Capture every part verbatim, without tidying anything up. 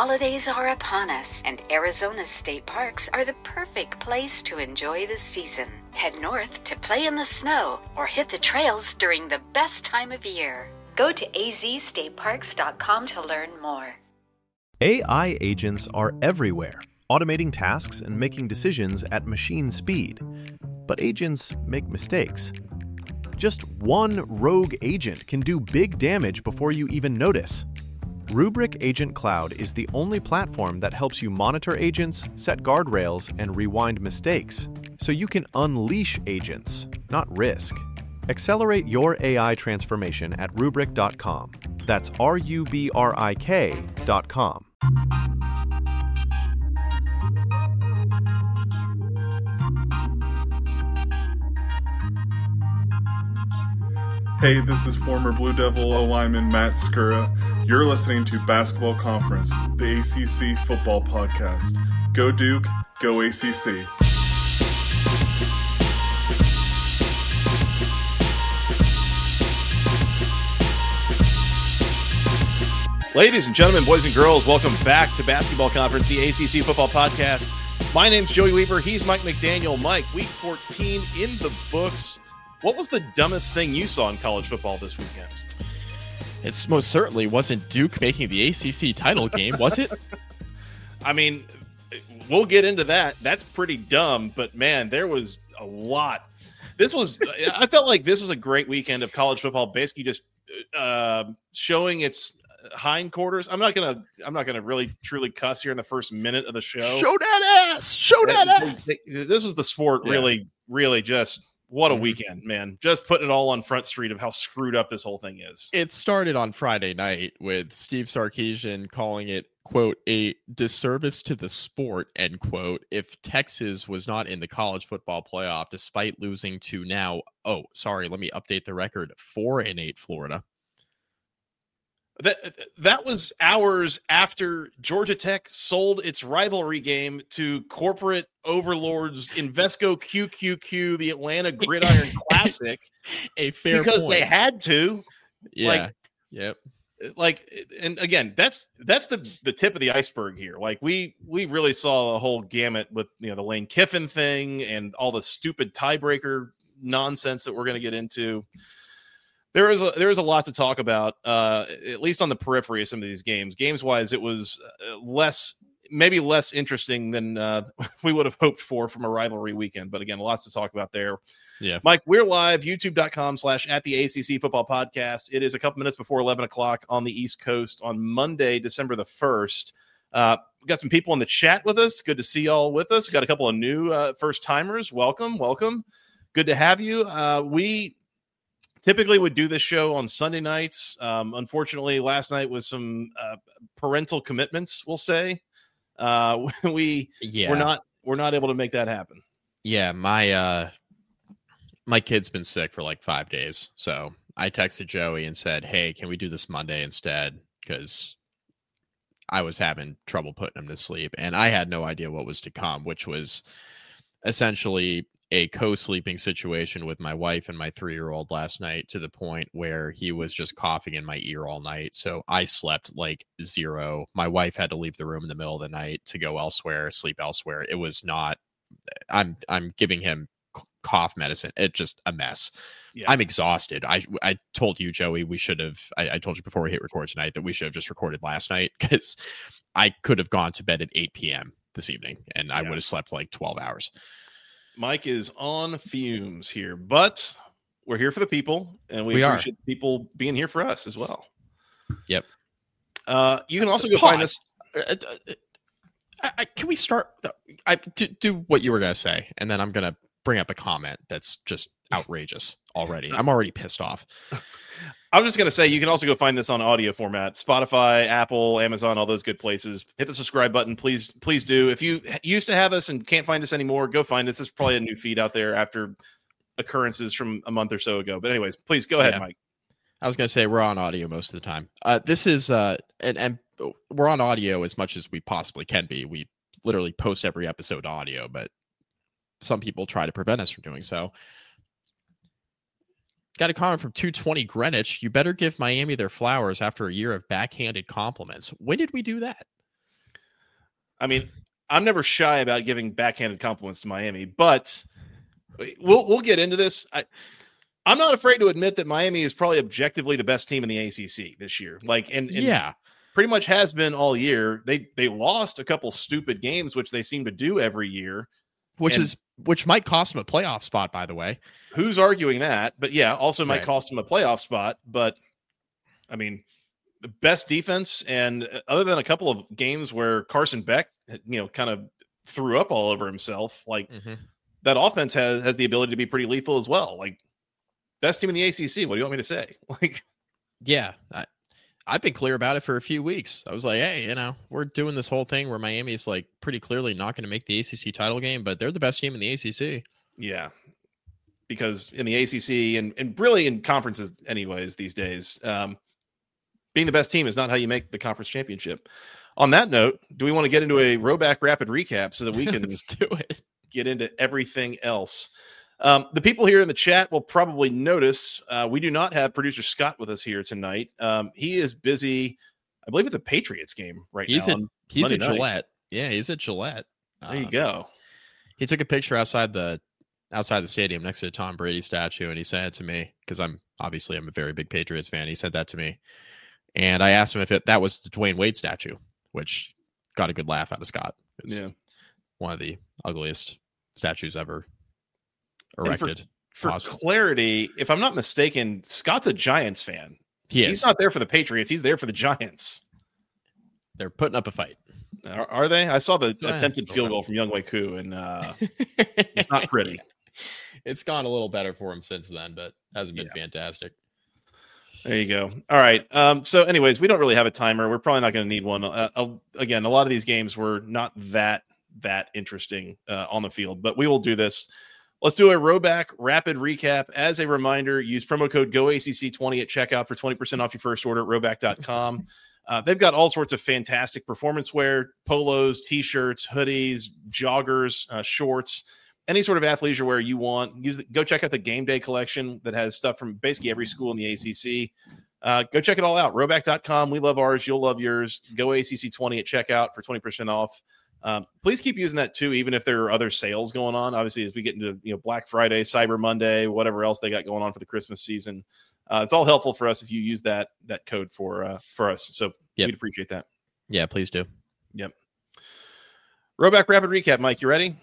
holidays are upon us, and Arizona's state parks are the perfect place to enjoy the season. Head north to play in the snow or hit the trails during the best time of year. Go to a z state parks dot com to learn more. A I agents are everywhere, automating tasks and making decisions at machine speed. But agents make mistakes. Just one rogue agent can do big damage before you even notice. Rubrik Agent Cloud is the only platform that helps you monitor agents, set guardrails, and rewind mistakes, so you can unleash agents, not risk. Accelerate your A I transformation at rubrik dot com. That's R U B R I K dot com. Hey, this is former Blue Devil O-lineman Matt Skura. You're listening to Basketball Conference, the A C C football podcast. Go Duke, go A C C. Ladies and gentlemen, boys and girls, welcome back to Basketball Conference, the A C C football podcast. My name's Joey Weaver. He's Mike McDaniel. Mike, week fourteen in the books. What was the dumbest thing you saw in college football this weekend? It most certainly wasn't Duke making the A C C title game, was it? I mean, we'll get into that. That's pretty dumb, but man, there was a lot. This was, I felt like this was a great weekend of college football, basically just uh, showing its hindquarters. I'm not gonna, I'm not gonna really truly cuss here in the first minute of the show. Show that ass! Show that ass! This was the sport, really, yeah. really just. What a weekend, man. Just putting it all on Front Street of how screwed up this whole thing is. It started on Friday night with Steve Sarkisian calling it, quote, a disservice to the sport, end quote, if Texas was not in the college football playoff despite losing to now, oh, sorry, let me update the record, four and eight Florida. That that was hours after Georgia Tech sold its rivalry game to corporate overlords Invesco Q Q Q, the Atlanta Gridiron Classic. A fair because point. They had to. Yeah. Like, yep. Like, and again, that's that's the the tip of the iceberg here. Like we we really saw a whole gamut with, you know, the Lane Kiffin thing and all the stupid tiebreaker nonsense that we're going to get into. There is a there is a lot to talk about, uh, at least on the periphery of some of these games. Games wise, it was less, maybe less interesting than uh, we would have hoped for from a rivalry weekend. But again, lots to talk about there. Yeah, Mike, we're live, youtube dot com slash at the A C C football podcast. It is a couple minutes before eleven o'clock on the East Coast on Monday, December the first. Uh, we got some people in the chat with us. Good to see y'all with us. We got a couple of new uh, first timers. Welcome, welcome. Good to have you. Uh, we. Typically would do this show on Sunday nights. Um, unfortunately, last night was some uh, parental commitments, we'll say. Uh, we yeah. we're not we're not able to make that happen. Yeah, my uh, my kid's been sick for like five days. So I texted Joey and said, hey, can we do this Monday instead? Because I was having trouble putting him to sleep. And I had no idea what was to come, which was essentially a co-sleeping situation with my wife and my three-year-old last night to the point where he was just coughing in my ear all night. So I slept like zero. My wife had to leave the room in the middle of the night to go elsewhere, sleep elsewhere. It was not, I'm, I'm giving him cough medicine. It's just a mess. Yeah. I'm exhausted. I, I told you, Joey, we should have, I, I told you before we hit record tonight that we should have just recorded last night because I could have gone to bed at eight p.m. this evening and I yeah. would have slept like twelve hours. Mike is on fumes here, but we're here for the people, and we, we appreciate are. people being here for us as well. Yep. Uh, you can also go Pause. find us. Uh, uh, I, I, can we start? I do, do what you were going to say, and then I'm going to bring up a comment that's just outrageous already. I'm already pissed off. I'm just going to say you can also go find this on audio format, Spotify, Apple, Amazon, all those good places. Hit the subscribe button. Please, please do. If you used to have us and can't find us anymore, go find us. There's probably a new feed out there after occurrences from a month or so ago. But anyways, please go ahead, yeah. Mike. I was going to say we're on audio most of the time. Uh, this is, uh, and, and we're on audio as much as we possibly can be. We literally post every episode audio, but some people try to prevent us from doing so. Got a comment from two twenty Greenwich. You better give Miami their flowers after a year of backhanded compliments. When did we do that? I mean, I'm never shy about giving backhanded compliments to Miami, but we'll we'll get into this. I, I'm not afraid to admit that Miami is probably objectively the best team in the A C C this year. Like, and, and yeah, pretty much has been all year. They they lost a couple stupid games, which they seem to do every year, which and is which might cost them a playoff spot, by the way. Who's arguing that? But yeah, also might Right. cost them a playoff spot. But I mean, the best defense, and other than a couple of games where Carson Beck, you know, kind of threw up all over himself, like Mm-hmm. that offense has has the ability to be pretty lethal as well. Like, best team in the A C C. What do you want me to say? Like, Yeah, I, I've been clear about it for a few weeks. I was like, hey, you know, we're doing this whole thing where Miami's like pretty clearly not going to make the A C C title game, but they're the best team in the A C C. yeah, because in the A C C and, and really in conferences anyways these days, um, being the best team is not how you make the conference championship. On that note, do we want to get into a Roback rapid recap so that we can Let's do it. get into everything else? Um, the people here in the chat will probably notice uh, we do not have producer Scott with us here tonight. Um, he is busy, I believe, at the Patriots game right He's now. at on he's Monday at night. Gillette. Yeah, he's at Gillette. There you Um, go. He took a picture outside the outside the stadium next to the Tom Brady statue, and he sent it to me because I'm obviously I'm a very big Patriots fan. He said that to me, and I asked him if it, that was the Dwayne Wade statue, which got a good laugh out of Scott. It's Yeah. one of the ugliest statues ever And for- erected. For Awesome. clarity, if I'm not mistaken, Scott's a Giants fan. He is. He's not there for the Patriots. He's there for the Giants. They're putting up a fight. Are, are they? I saw the Giants attempted still field have- goal from Younghoe Koo, and uh, it's not pretty. It's gone a little better for him since then, but hasn't been fantastic. There you go. All right. Um, so, anyways, we don't really have a timer. We're probably not going to need one. Uh, uh, again, a lot of these games were not that that interesting uh, on the field, but we will do this. Let's do a Roback rapid recap. As a reminder, use promo code Go A C C twenty at checkout for twenty percent off your first order at roback dot com. Uh, they've got all sorts of fantastic performance wear, polos, t-shirts, hoodies, joggers, uh, shorts, any sort of athleisure wear you want. Use the, go check out the game day collection that has stuff from basically every school in the A C C. Uh, go check it all out. roback dot com. We love ours. You'll love yours. Go A C C twenty at checkout for twenty percent off. Um, please keep using that too, even if there are other sales going on. Obviously, as we get into you know Black Friday, Cyber Monday, whatever else they got going on for the Christmas season, uh, it's all helpful for us if you use that that code for uh, for us. So Yep. we'd appreciate that. Yeah, please do. Yep. Roback rapid recap, Mike. You ready?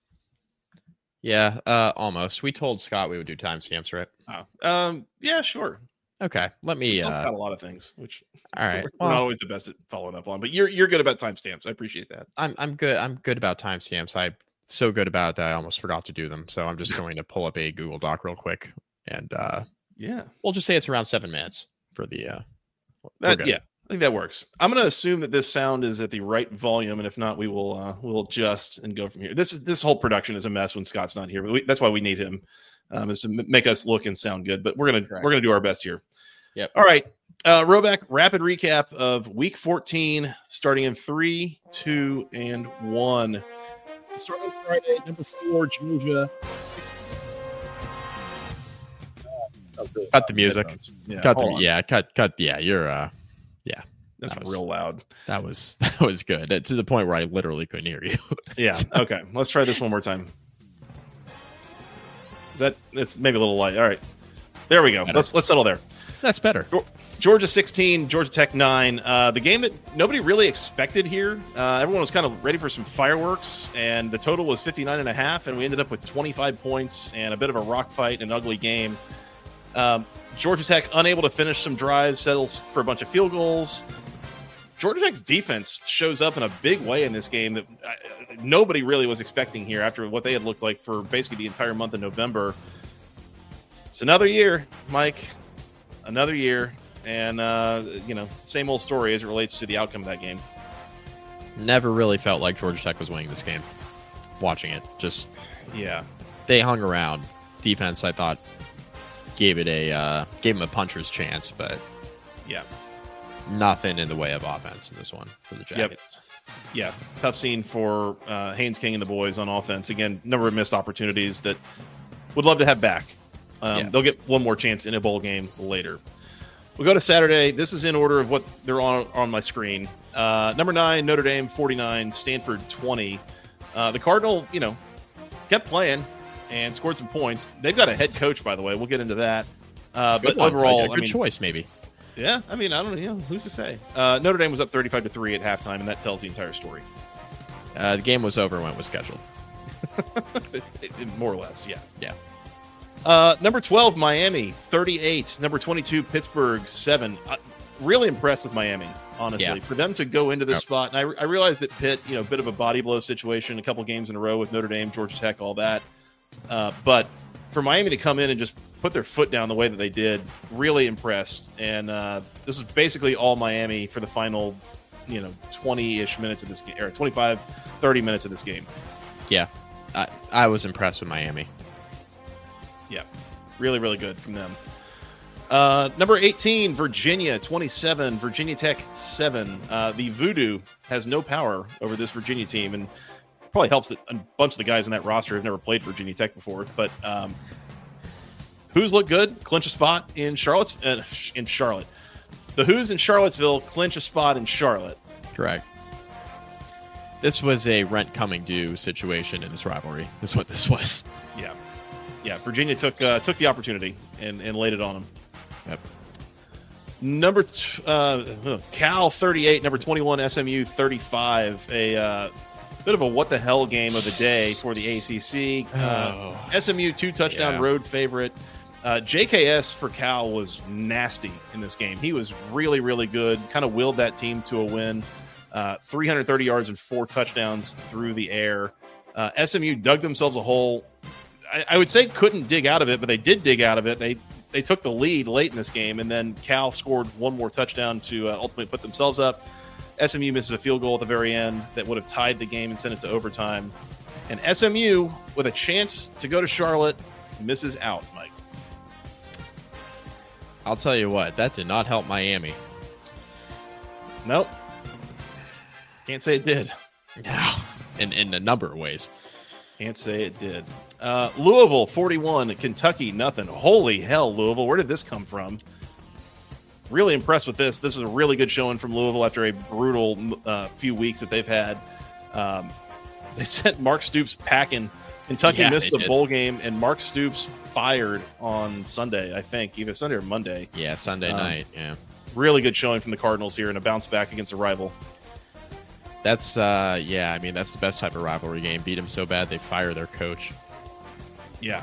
Yeah, uh, almost. We told Scott we would do timestamps, right? Oh, um, yeah, sure. Okay, let me. It's also Uh, got a lot of things, which all right. we're, we're not Well, always the best at following up on, but you're you're good about timestamps. I appreciate that. I'm I'm good. I'm good about timestamps. I'm so good about it that I almost forgot to do them. So I'm just going to pull up a Google Doc real quick, and uh, Yeah, we'll just say it's around seven minutes for the. Uh, we're that good. yeah, I think that works. I'm going to assume that this sound is at the right volume, and if not, we will uh, we'll adjust and go from here. This is this whole production is a mess when Scott's not here, but we, that's why we need him, um, is to m- make us look and sound good. But we're gonna Correct. we're gonna do our best here. Yep. All right. Uh, Roback rapid recap of Week fourteen, starting in three, two, and one. Starting Friday, number four, Georgia. Cut the music. Yeah, Cut hold the on. yeah. Cut cut yeah. You're uh. That's that was- real loud. That was that was good. Uh, to the point where I literally couldn't hear you. Yeah. Okay. Let's try this one more time. Is that it's maybe a little light? All right. There we go. Better. Let's let's settle there. That's better. Georgia sixteen, Georgia Tech nine. Uh, the game that nobody really expected here. Uh, everyone was kind of ready for some fireworks, and the total was fifty-nine and a half, and we ended up with twenty-five points and a bit of a rock fight, an ugly game. Um, Georgia Tech unable to finish some drives, settles for a bunch of field goals. Georgia Tech's defense shows up in a big way in this game that uh, nobody really was expecting here after what they had looked like for basically the entire month of November. It's another year, Mike. Another year. And, uh, you know, same old story as it relates to the outcome of that game. Never really felt like Georgia Tech was winning this game. Watching it, just Yeah. they hung around. Defense, I thought, gave it a uh, gave them a puncher's chance, but Yeah. nothing in the way of offense in this one for the Jackets. Yeah. Tough scene for uh, Haynes King and the boys on offense. Again, number of missed opportunities that would love to have back. Um, Yeah. They'll get one more chance in a bowl game later. We'll go to Saturday. This is in order of what they're on on my screen. Uh, number nine, Notre Dame forty-nine, Stanford twenty. Uh, the Cardinal, you know, kept playing and scored some points. They've got a head coach, by the way. We'll get into that. Uh, but one. overall, a good I mean, choice, maybe. Yeah, I mean, I don't know. You know who's to say? Uh, Notre Dame was up thirty-five to three at halftime, and that tells the entire story. Uh, the game was over when it was scheduled. it, it, more or less, yeah. Yeah. Uh, number twelve, Miami, thirty-eight. Number twenty-two, Pittsburgh, seven. Uh, really impressed with Miami, honestly. Yeah. For them to go into this Yep. spot, and I, I realize that Pitt, you know, a bit of a body blow situation, a couple games in a row with Notre Dame, Georgia Tech, all that. Uh, but for Miami to come in and just put their foot down the way that they did, really impressed. And uh, this is basically all Miami for the final, you know, twenty-ish minutes of this game, or twenty-five, thirty minutes of this game. Yeah. I, I was impressed with Miami. Yeah, really, really good from them. Uh, number eighteen, Virginia, twenty-seven. Virginia Tech, seven. Uh, the Voodoo has no power over this Virginia team, and probably helps that a bunch of the guys on that roster have never played Virginia Tech before. But um, Who's look good, clinch a spot in Charlotte's uh, in Charlotte. The Who's in Charlottesville clinch a spot in Charlotte. Correct. This was a rent coming due situation in this rivalry. Is what this was. Yeah, yeah. Virginia took uh, took the opportunity and, and laid it on them. Yep. Number t- uh, Cal thirty-eight, number twenty-one S M U thirty-five. A uh, bit of a what the hell game of the day for the A C C. Uh, Oh. S M U two touchdown Yeah. road favorite. Uh, J K S for Cal was nasty in this game. He was really, really good. Kind of willed that team to a win. Uh, three hundred thirty yards and four touchdowns through the air. Uh, S M U dug themselves a hole. I, I would say couldn't dig out of it, but they did dig out of it. They they took the lead late in this game, and then Cal scored one more touchdown to uh, ultimately put themselves up. S M U misses a field goal at the very end that would have tied the game and sent it to overtime. And S M U, with a chance to go to Charlotte, misses out, Mike. I'll tell you what, that did not help Miami. Nope. Can't say it did. No. In, in a number of ways. Can't say it did. Uh, Louisville, forty-one. Kentucky, nothing. Holy hell, Louisville. Where did this come from? Really impressed with this. This is a really good showing from Louisville after a brutal uh, few weeks that they've had. Um, they sent Mark Stoops packing. Kentucky Yeah, missed they a did. bowl game, and Mark Stoops fired on Sunday, I think, either Sunday or Monday. Yeah, Sunday Um, night. Yeah. Really good showing from the Cardinals here and a bounce back against a rival. That's, uh, yeah, I mean, that's the best type of rivalry game. Beat them so bad they fire their coach. Yeah.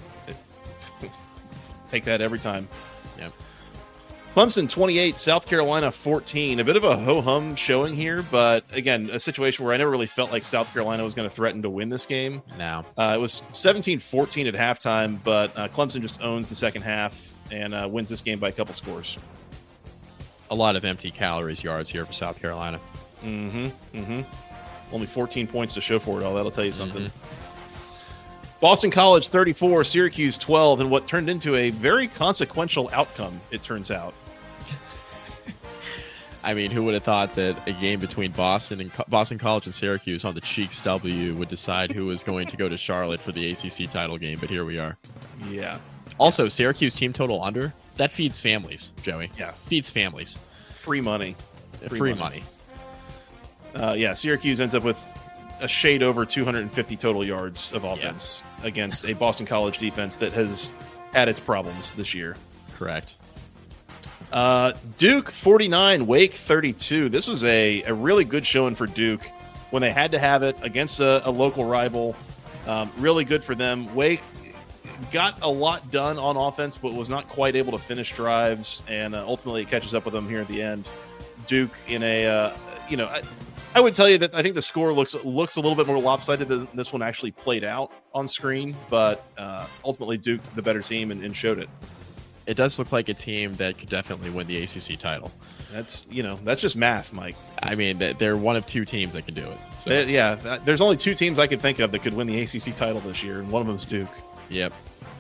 Take that every time. Yep. Clemson twenty-eight, South Carolina fourteen. A bit of a ho-hum showing here, but again, a situation where I never really felt like South Carolina was going to threaten to win this game. Now, Uh, it was seventeen fourteen at halftime, but uh, Clemson just owns the second half and uh, wins this game by a couple scores. a lot of empty calories yards here for South Carolina. Mm-hmm. Mm-hmm. Only fourteen points to show for it all. That'll tell you something. Boston College thirty-four, Syracuse twelve, and what turned into a very consequential outcome, it turns out. I mean, who would have thought that a game between Boston and Co- Boston College and Syracuse on the Cheeks W would decide who was going to go to Charlotte for the A C C title game? But here we are. Yeah. Also, Syracuse team total under. That feeds families, Joey. Yeah. Feeds families. Free money. Free, Free money. Uh, yeah, Syracuse ends up with a shade over two hundred fifty total yards of offense against a Boston College defense that has had its problems this year. Correct. Uh, Duke forty-nine, Wake thirty-two. This was a, a really good showing for Duke when they had to have it against a, a local rival. Um, really good for them. Wake got a lot done on offense, but was not quite able to finish drives, and uh, ultimately it catches up with them here at the end. Duke in a, uh, you know, I, I would tell you that I think the score looks looks a little bit more lopsided than this one actually played out on screen, but uh, ultimately Duke the better team and, and showed it. It does look like a team that could definitely win the A C C title. That's you know that's just math, Mike. I mean, th- they're one of two teams that can do it. So, Uh, yeah, that- there's only two teams I could think of that could win the A C C title this year, and one of them is Duke. yep.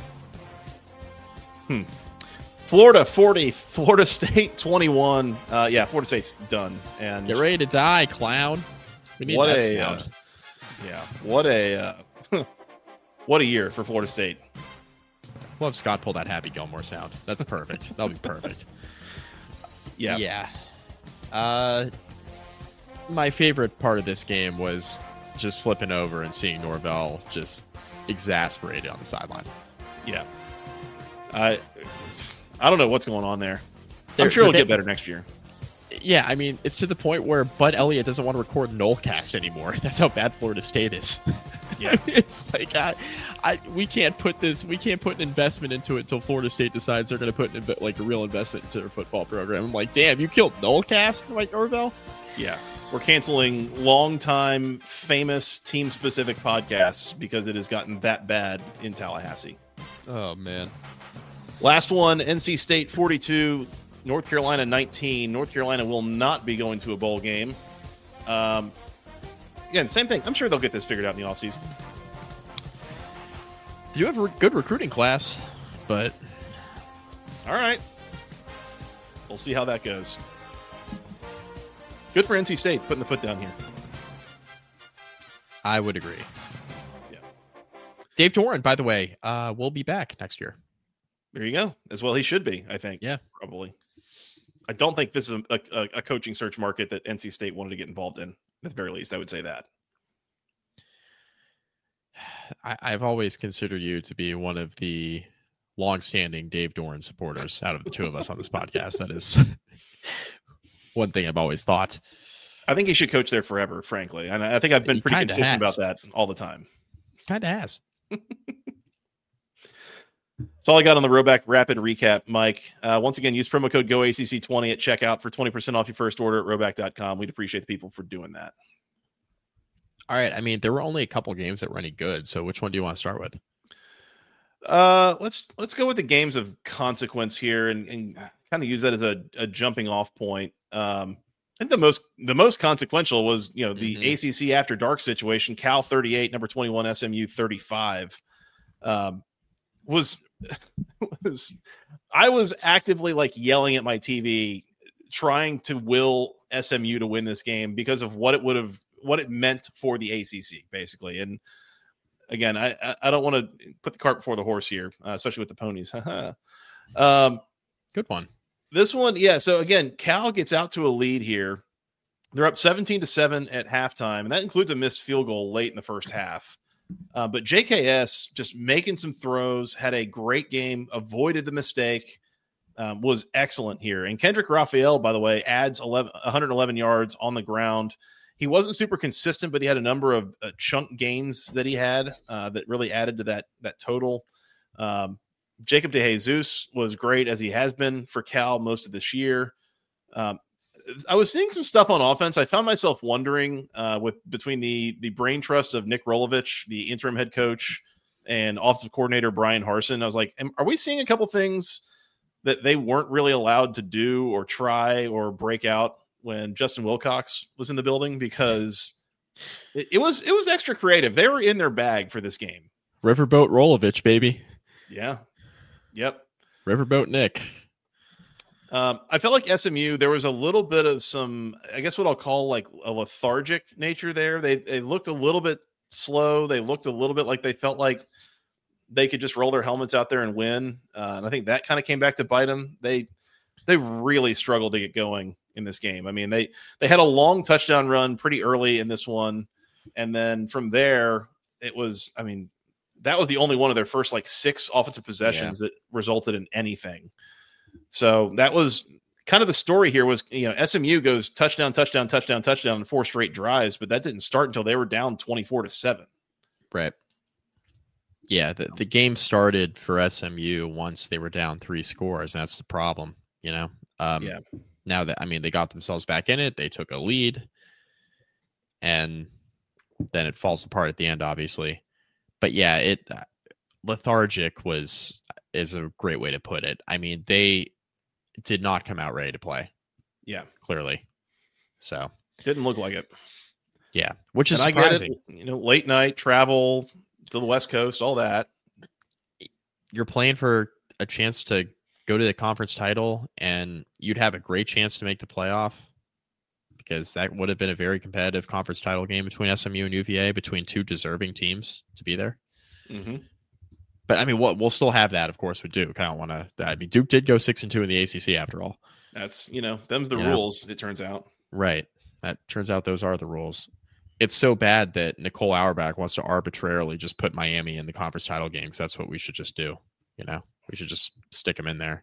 Florida forty, Florida State twenty-one. Uh, yeah, Florida State's done. And Get ready to die, clown. We need what that a sound. uh, yeah, what a uh, what a year for Florida State. We'll have Scott pull that Happy Gilmore sound. That's perfect. That'll be perfect. Yeah. Yeah. Uh, my favorite part of this game was just flipping over and seeing Norvell just exasperated on the sideline. Yeah. I I don't know what's going on there. They're- I'm sure it'll they- get better next year. Yeah, I mean, it's to the point where Bud Elliott doesn't want to record Nolecast anymore. That's how bad Florida State is. Yeah. It's like I, I, we can't put this, we can't put an investment into it until Florida State decides they're going to put an, inve- like a real investment into their football program. I'm like, damn, you killed Nolecast, Mike Norvell. Yeah. We're canceling long-time, famous, team-specific podcasts because it has gotten that bad in Tallahassee. Oh man. Last one, N C State forty-two, North Carolina nineteen. North Carolina will not be going to a bowl game. Um, again, same thing. I'm sure they'll get this figured out in the offseason. You have a re- good recruiting class, but All right. We'll see how that goes. Good for N C State putting the foot down here. I would agree. Yeah. Dave Doran, by the way, uh, will be back next year. There you go. As well, he should be, I think. Yeah. Probably. I don't think this is a, a, a coaching search market that N C State wanted to get involved in. At the very least, I would say that. I, I've always considered you to be one of the longstanding Dave Doran supporters out of the two of us on this podcast. That is one thing I've always thought. I think he should coach there forever, frankly. And I think I've been He pretty kinda consistent has. about that all the time. Kind of has. That's all I got on the Roback Rapid Recap, Mike. Uh, once again, use promo code Go A C C twenty at checkout for twenty percent off your first order at roback dot com. We'd appreciate the people for doing that. All right. I mean, there were only a couple games that were any good. So which one do you want to start with? Uh, let's let's go with the games of consequence here and, and kind of use that as a, a jumping off point. Um, I think the most the most consequential was, you know, the Mhm. A C C after dark situation. Cal thirty-eight, number twenty-one, S M U thirty-five. Um, was was I was actively like yelling at my T V, trying to will S M U to win this game because of what it would have what it meant for the A C C, basically. And again, I I- I don't want to put the cart before the horse here, uh, especially with the ponies. um, Good one. this one, yeah. So again, Cal gets out to a lead here. They're up seventeen to seven at halftime, and that includes a missed field goal late in the first half. Uh, but J K S just making some throws, had a great game, avoided the mistake, um, was excellent here. And Kendrick Raphael, by the way, adds eleven, one hundred eleven yards on the ground. He wasn't super consistent, but he had a number of uh, chunk gains that he had uh, that really added to that that total. Um, Jacob DeJesus was great, as he has been for Cal most of this year. Um, I was seeing some stuff on offense. I found myself wondering uh, with between the the brain trust of Nick Rolovich, the interim head coach, and offensive coordinator Brian Harsin. I was like, am, are we seeing a couple things that they weren't really allowed to do or try or break out when Justin Wilcox was in the building? Because it, it was it was extra creative. They were in their bag for this game. Riverboat Rolovich, baby. Yeah. Yep. Riverboat Nick. Um, I felt like S M U, there was a little bit of some, I guess what I'll call like a lethargic nature there. They they looked a little bit slow. They looked a little bit like they felt like they could just roll their helmets out there and win. Uh, and I think that kind of came back to bite them. They they really struggled to get going in this game. I mean, they they had a long touchdown run pretty early in this one. And then from there, it was, I mean, that was the only one of their first like six offensive possessions that resulted in anything. So that was kind of the story here was, you know, S M U goes touchdown, touchdown, touchdown, touchdown in four straight drives, but that didn't start until they were down twenty-four to seven. Right. Yeah, the, the game started for S M U once they were down three scores. And that's the problem, you know? Um, Yeah. Now that, I mean, they got themselves back in it. They took a lead. And then it falls apart at the end, obviously. But yeah, it uh, lethargic was is a great way to put it. I mean, they did not come out ready to play. Yeah. Clearly. So Didn't look like it. yeah, which is And I get surprising. it, you know, late night travel to the West Coast, all that. You're playing for a chance to go to the conference title, and you'd have a great chance to make the playoff, because that would have been a very competitive conference title game between S M U and U V A, between two deserving teams to be there. Mm-hmm. But I mean, what we'll still have that, of course, with Duke. I don't want to. I mean, Duke did go six and two in the A C C after all. That's, you know, them's the You know? rules, it turns out. Right. That turns out those are the rules. It's so bad that Nicole Auerbach wants to arbitrarily just put Miami in the conference title game because that's what we should just do. You know, we should just stick them in there.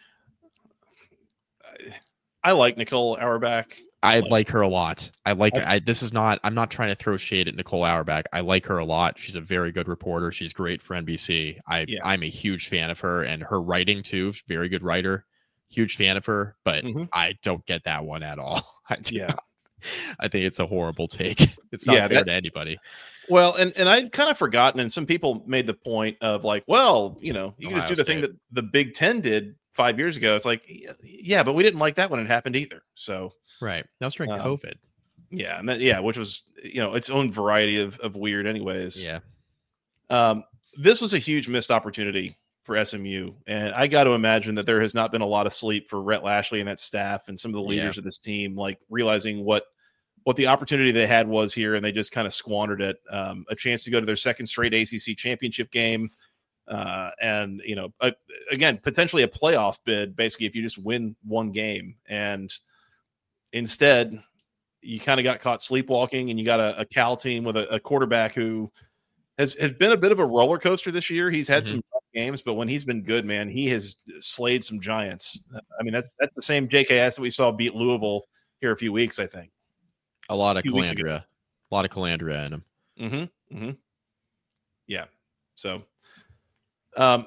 I, I like Nicole Auerbach. I like, like her a lot. I like I, I this is not I'm not trying to throw shade at Nicole Auerbach. I like her a lot. She's a very good reporter. She's great for N B C. I yeah. I'm a huge fan of her and her writing too. Very good writer. Huge fan of her, but mm-hmm. I don't get that one at all. I yeah. Not. I think it's a horrible take. It's not yeah, fair that, to anybody. Well, and, and I'd kind of forgotten, and some people made the point of like, well, you know, you can Ohio just do the State. thing that the Big Ten did five years ago. It's like, yeah, but we didn't like that when it happened either. So right. That was during um, COVID. Yeah. And that, yeah, which was, you know, its own variety of, of weird anyways. Yeah. Um, this was a huge missed opportunity for S M U. And I got to imagine that there has not been a lot of sleep for Rhett Lashley and that staff and some of the leaders yeah. of this team, like realizing what, what the opportunity they had was here. And they just kind of squandered it. Um, a chance to go to their second straight A C C championship game. Uh, and, you know, uh, again, potentially a playoff bid, basically, if you just win one game. And instead, you kind of got caught sleepwalking, and you got a, a Cal team with a, a quarterback who has, has been a bit of a roller coaster this year. He's had mm-hmm. some tough games, but when he's been good, man, he has slayed some giants. I mean, that's that's the same J K S that we saw beat Louisville here a few weeks, I think. A lot of Calandria. A lot of Calandria in him. Mm-hmm. Mm-hmm. Yeah. So, um,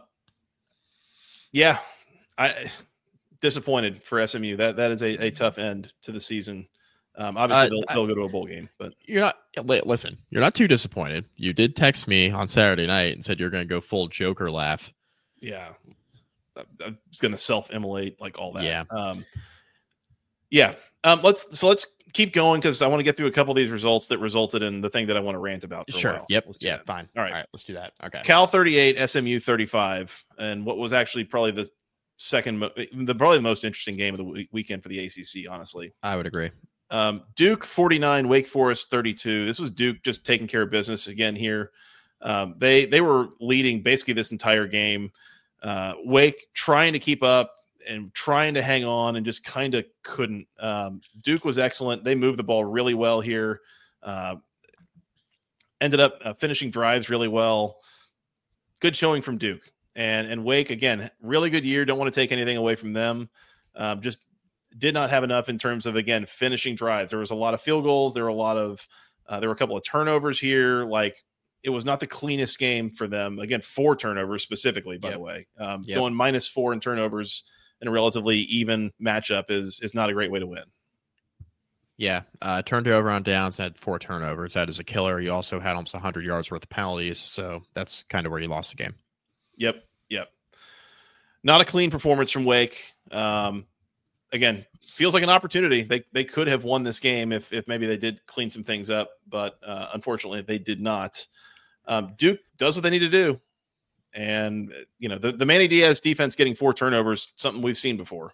yeah, I disappointed for S M U. That that is a, a tough end to the season. Um, obviously, uh, they'll, they'll go to a bowl game, but you're not. Listen, you're not too disappointed. You did text me on Saturday night and said you're going to go full Joker laugh. Yeah, I'm going to self-immolate like all that. Yeah, um, yeah. Um, let's so let's keep going because I want to get through a couple of these results that resulted in the thing that I want to rant about. For sure. A while. Yep. Let's yeah. That. Fine. All right. All right. Let's do that. Okay. Cal thirty-eight, S M U thirty-five, and what was actually probably the second, mo- the probably the most interesting game of the w- weekend for the A C C. Honestly, I would agree. Um, Duke forty-nine, Wake Forest thirty-two. This was Duke just taking care of business again here. Um, they they were leading basically this entire game. Uh, Wake trying to keep up and trying to hang on and just kind of couldn't. Um, Duke was excellent. They moved the ball really well here. Uh, ended up uh, finishing drives really well. Good showing from Duke. And and Wake, again, really good year. Don't want to take anything away from them. Um, just did not have enough in terms of, again, finishing drives. There was a lot of field goals. There were a lot of uh, – there were a couple of turnovers here. Like, it was not the cleanest game for them. Again, four turnovers specifically, by yep. the way. Um, yep. Going minus four in turnovers in a relatively even matchup is is not a great way to win. Yeah. Uh, turned over on downs, had four turnovers. That is a killer. You also had almost one hundred yards worth of penalties. So that's kind of where you lost the game. Yep. Yep. Not a clean performance from Wake. Um, again, feels like an opportunity. They they could have won this game if if maybe they did clean some things up, but uh, unfortunately they did not. Um, Duke does what they need to do, and you know the the Manny Diaz defense getting four turnovers, something we've seen before.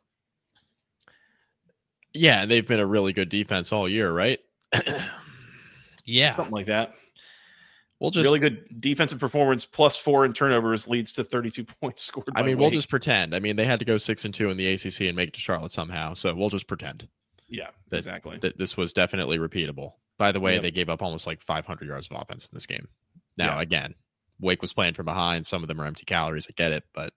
Yeah, they've been a really good defense all year, right? yeah, something like that. We'll just really good defensive performance plus four in turnovers leads to thirty-two points scored. I mean, Wake. we'll just pretend. I mean, they had to go six and two in the A C C and make it to Charlotte somehow. So we'll just pretend. Yeah, that, exactly. That this was definitely repeatable. By the way, yep. they gave up almost like five hundred yards of offense in this game. Now, yeah. again, Wake was playing from behind. Some of them are empty calories. I get it, but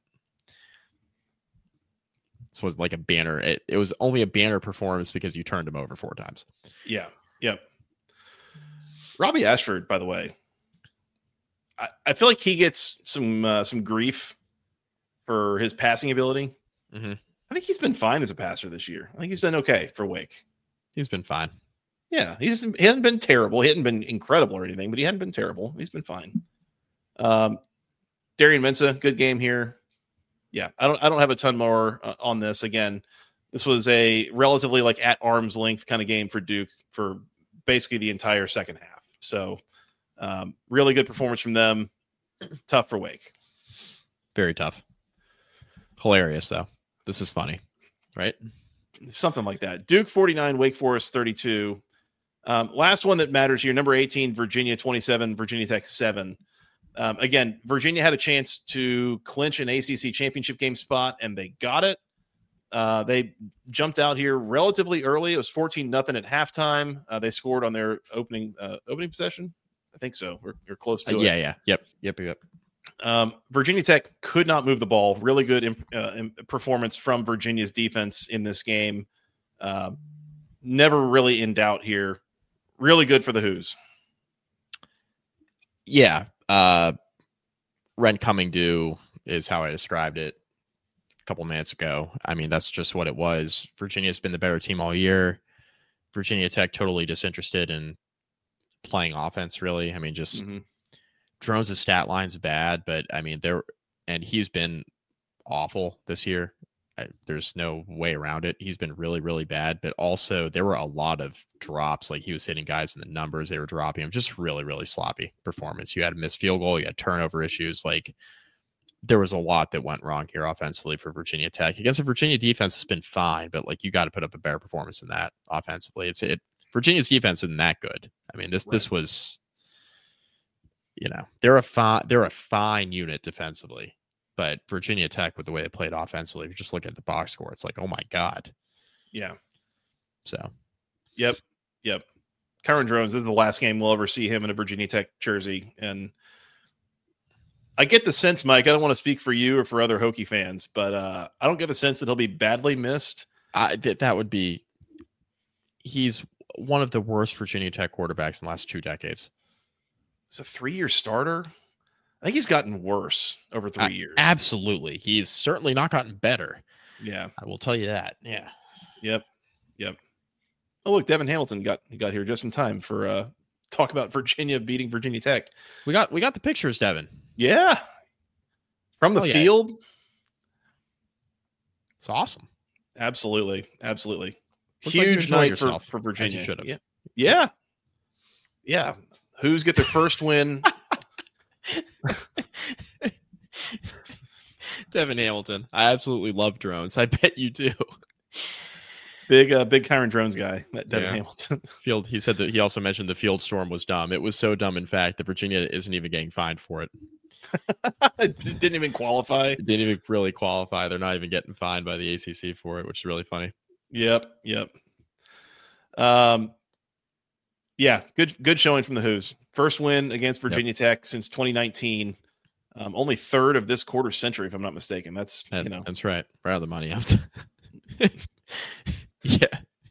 this was like a banner. It, it was only a banner performance because you turned him over four times. Yeah. Yep. Robbie Ashford, by the way. I, I feel like he gets some uh, some grief for his passing ability. Mm-hmm. I think he's been fine as a passer this year. I think he's done okay for Wake. He's been fine. Yeah, he's he hasn't been terrible. He hasn't been incredible or anything, but he hadn't been terrible. He's been fine. Um, Darian Mensah, good game here. Yeah, I don't I don't have a ton more uh, on this. Again, this was a relatively like at arm's length kind of game for Duke for basically the entire second half. So. Um, really good performance from them. Tough for Wake. Very tough. Hilarious, though. This is funny, right? Something like that. Duke forty-nine, Wake Forest thirty-two. Um, last one that matters here, number eighteen, Virginia twenty-seven, Virginia Tech seven. Um, again, Virginia had a chance to clinch an A C C championship game spot, and they got it. Uh, they jumped out here relatively early. It was fourteen nothing at halftime. Uh, they scored on their opening uh, opening possession. I think so. We're, we're close to uh, it. Yeah, yeah. Yep, yep, yep. Um, Virginia Tech could not move the ball. Really good imp- uh, imp- performance from Virginia's defense in this game. Uh, never really in doubt here. Really good for the Hoos. Yeah. Uh, rent coming due is how I described it a couple minutes ago. I mean, that's just what it was. Virginia's been the better team all year. Virginia Tech totally disinterested in playing offense, really. I mean, just mm-hmm. Drones' stat line's bad, but I mean, there and he's been awful this year. I, there's no way around it. He's been really, really bad, but also there were a lot of drops. Like he was hitting guys in the numbers. They were dropping him. Just really, really sloppy performance. You had a missed field goal. You had turnover issues. Like there was a lot that went wrong here offensively for Virginia Tech. Against the Virginia defense, it's been fine, but like you got to put up a better performance than that offensively. It's it. Virginia's defense isn't that good. I mean, this right. this was, you know, they're a fine they're a fine unit defensively, but Virginia Tech with the way they played offensively, if you just look at the box score, it's like, oh my god, yeah. So, yep, yep. Kyron Drones, this is the last game we'll ever see him in a Virginia Tech jersey, and I get the sense, Mike. I don't want to speak for you or for other Hokie fans, but uh, I don't get the sense that he'll be badly missed. I that that would be. He's one of the worst Virginia Tech quarterbacks in the last two decades. He's a three-year starter. I think he's gotten worse over three uh, years. Absolutely. He's certainly not gotten better. Yeah. I will tell you that. Yeah. Yep. Yep. Oh, look, Devin Hamilton got he got here just in time for uh talk about Virginia beating Virginia Tech. We got we got the pictures, Devin. Yeah. From the oh, yeah. field. It's awesome. Absolutely. Absolutely. Looks Huge like night for, for Virginia. Should have. Yeah. yeah. Yeah. Who's get their first win? Devin Hamilton. I absolutely love drones. I bet you do. Big, uh, big Kyron Drones guy, that Devin yeah. Hamilton. Field. He said that he also mentioned the field storm was dumb. It was so dumb, in fact, that Virginia isn't even getting fined for it. It didn't even qualify. It didn't even really qualify. They're not even getting fined by the A C C for it, which is really funny. Yep. Yep. Um, yeah, good, good showing from the Hoos. First win against Virginia yep. Tech since twenty nineteen. Um, only third of this quarter century, if I'm not mistaken. That's, that, you know, that's right. Right on the money. yeah.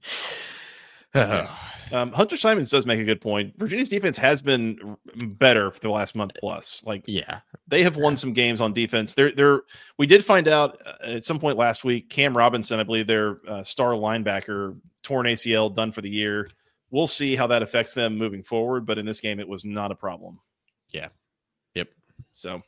yeah. Um, Hunter Simons does make a good point. Virginia's defense has been better for the last month plus. Like, yeah, they have won some games on defense. They're, they're, we did find out at some point last week, Cam Robinson, I believe their uh, star linebacker, torn A C L, done for the year. We'll see how that affects them moving forward. But in this game, it was not a problem. Yeah. Yep. So,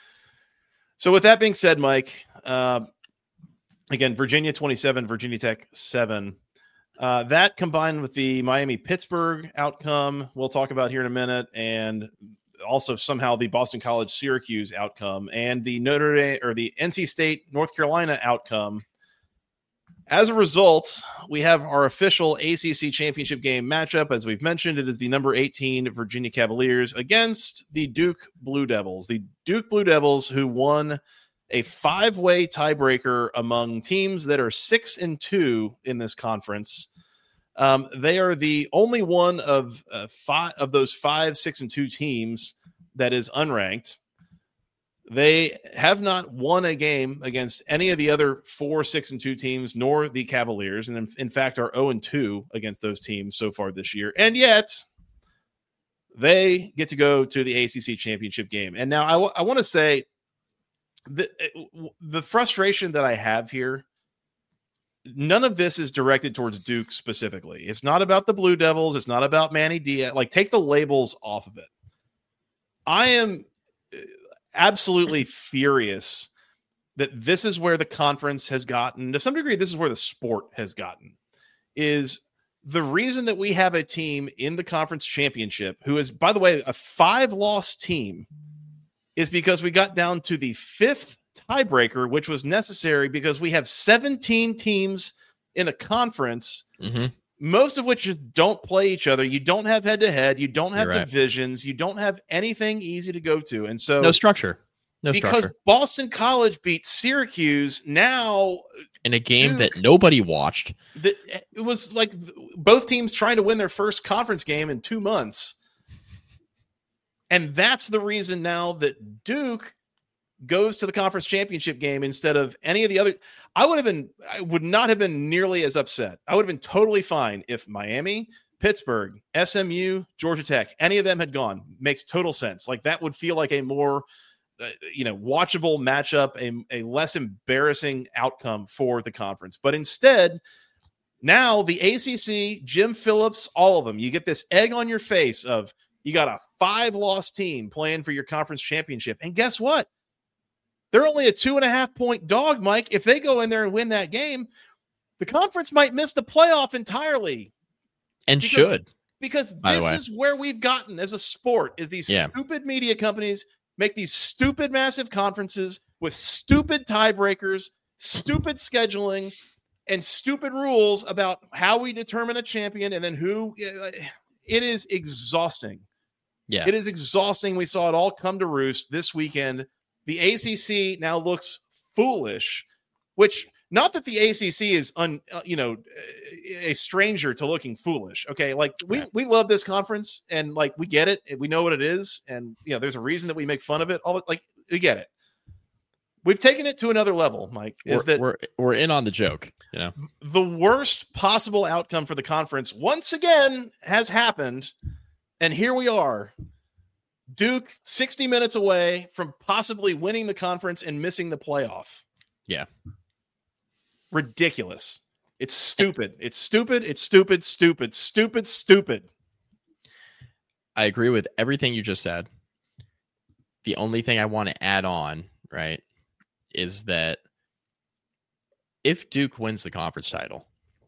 so with that being said, Mike, uh, again, Virginia twenty-seven, Virginia Tech seven. Uh, that combined with the Miami-Pittsburgh outcome we'll talk about here in a minute, and also somehow the Boston College-Syracuse outcome and the Notre Dame or the N C State-North Carolina outcome. As a result, we have our official A C C championship game matchup. As we've mentioned, it is the number eighteen Virginia Cavaliers against the Duke Blue Devils. The Duke Blue Devils, who won a five-way tiebreaker among teams that are six and two in this conference. Um, they are the only one of uh, five of those five, six and two teams that is unranked. They have not won a game against any of the other four, six and two teams, nor the Cavaliers, and in, in fact are zero and two against those teams so far this year. And yet, they get to go to the A C C championship game. And now I, w- I want to say, The, the frustration that I have here, none of this is directed towards Duke specifically. It's not about the Blue Devils. It's not about Manny Diaz. Like, take the labels off of it. I am absolutely furious that this is where the conference has gotten. To some degree, this is where the sport has gotten. Is the reason that we have a team in the conference championship who is, by the way, a five-loss team is because we got down to the fifth tiebreaker, which was necessary because we have seventeen teams in a conference, mm-hmm. most of which just don't play each other. You don't have head-to-head. You don't have You're right. divisions. You don't have anything easy to go to. And so no structure. No because structure. Boston College beat Syracuse. Now In a game Duke, that nobody watched. the, it was like both teams trying to win their first conference game in two months. And that's the reason now that Duke goes to the conference championship game instead of any of the other. I would have been, I would not have been nearly as upset. I would have been totally fine if Miami, Pittsburgh, S M U, Georgia Tech, any of them had gone. Makes total sense. Like that would feel like a more, uh, you know, watchable matchup, a, a less embarrassing outcome for the conference. But instead, now the A C C, Jim Phillips, all of them, you get this egg on your face of you got a five-loss team playing for your conference championship. And guess what? They're only a two and a half point dog, Mike. If they go in there and win that game, the conference might miss the playoff entirely. And because, should. Because by this the way. is where we've gotten as a sport, is these Yeah. stupid media companies make these stupid massive conferences with stupid tiebreakers, stupid scheduling, and stupid rules about how we determine a champion and then who. It is exhausting. Yeah. It is exhausting. We saw it all come to roost this weekend. The A C C now looks foolish, which not that the A C C is un, uh, you know, a stranger to looking foolish. Okay. Like we, Right. we love this conference and like, we get it. And we know what it is. And you know, there's a reason that we make fun of it. All like we get it. We've taken it to another level, Mike, is we're, that we're, we're in on the joke, you know, the worst possible outcome for the conference once again has happened. And here we are. Duke, sixty minutes away from possibly winning the conference and missing the playoff. Yeah. Ridiculous. It's stupid. It's stupid. It's stupid, stupid, stupid, stupid. I agree with everything you just said. The only thing I want to add on, right, is that if Duke wins the conference title,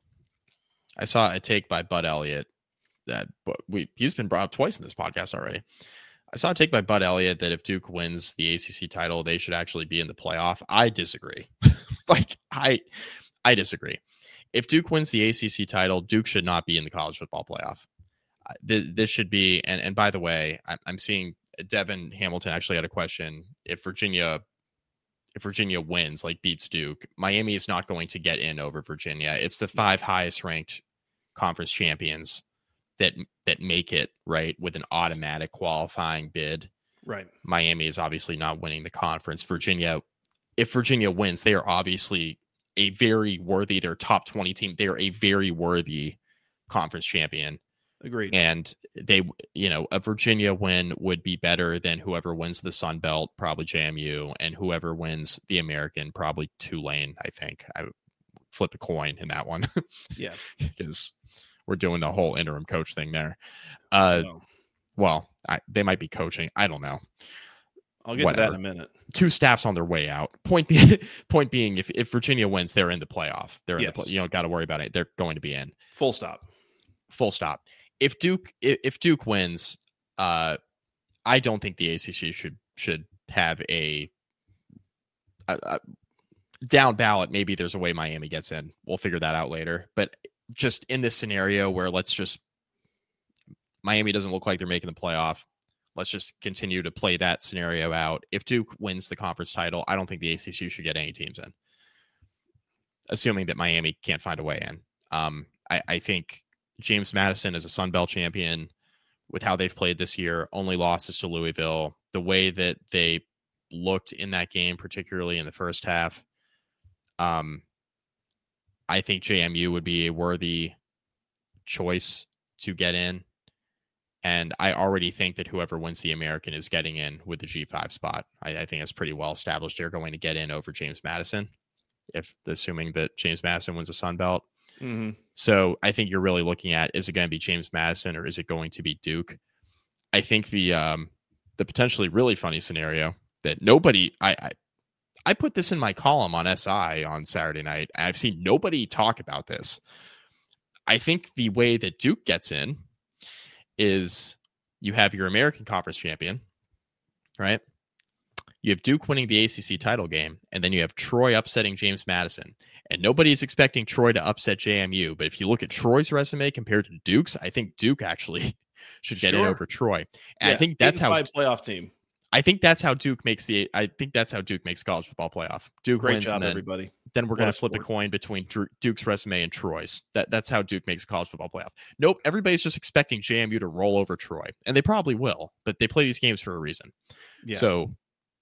I saw a take by Bud Elliott that we he's been brought up twice in this podcast already. I saw a take by Bud Elliott that if Duke wins the A C C title, they should actually be in the playoff. I disagree. like I, I disagree. If Duke wins the A C C title, Duke should not be in the college football playoff. Uh, th- this should be, and and by the way, I'm, I'm seeing Devin Hamilton actually had a question. If Virginia, if Virginia wins, like beats Duke, Miami is not going to get in over Virginia. It's the five highest ranked conference champions that that make it, right, with an automatic qualifying bid. Right. Miami is obviously not winning the conference. Virginia, if Virginia wins, they are obviously a very worthy, they're top twenty team. They are a very worthy conference champion. Agreed. And they, you know, a Virginia win would be better than whoever wins the Sun Belt, probably J M U, and whoever wins the American, probably Tulane, I think. I would flip a coin in that one. Yeah. Because we're doing the whole interim coach thing there. Uh, No. well, I, they might be coaching. I don't know. I'll get Whatever. to that in a minute. Two staffs on their way out. Point being, point being, if, if Virginia wins, they're in the playoff. They're in Yes. the play, you don't got to worry about it. They're going to be in. Full stop. Full stop. If Duke, if, if Duke wins, uh, I don't think the A C C should should have a, a, a down ballot. Maybe there's a way Miami gets in. We'll figure that out later. But just in this scenario where let's just Miami doesn't look like they're making the playoff. Let's just continue to play that scenario out. If Duke wins the conference title, I don't think the A C C should get any teams in, assuming that Miami can't find a way in. Um, I, I think James Madison is a Sun Belt champion with how they've played this year, only losses to Louisville. The way that they looked in that game, particularly in the first half, um, I think J M U would be a worthy choice to get in. And I already think that whoever wins the American is getting in with the G five spot. I, I think it's pretty well established. They're going to get in over James Madison, if assuming that James Madison wins the Sun Belt. Mm-hmm. So I think you're really looking at, is it going to be James Madison or is it going to be Duke? I think the um, the potentially really funny scenario that nobody, I, I I put this in my column on S I on Saturday night. I've seen nobody talk about this. I think the way that Duke gets in is you have your American Conference champion, right? You have Duke winning the A C C title game, and then you have Troy upsetting James Madison. And nobody's expecting Troy to upset J M U. But if you look at Troy's resume compared to Duke's, I think Duke actually should get Sure. in over Troy. And Yeah, I think that's eight and how five playoff team. I think that's how Duke makes the. I think that's how Duke makes college football playoff. Duke Great wins, job, and then, everybody. then we're What going a to flip a sport. coin between Dru- Duke's resume and Troy's. That that's how Duke makes college football playoff. Nope, everybody's just expecting J M U to roll over Troy, and they probably will. But they play these games for a reason. Yeah. So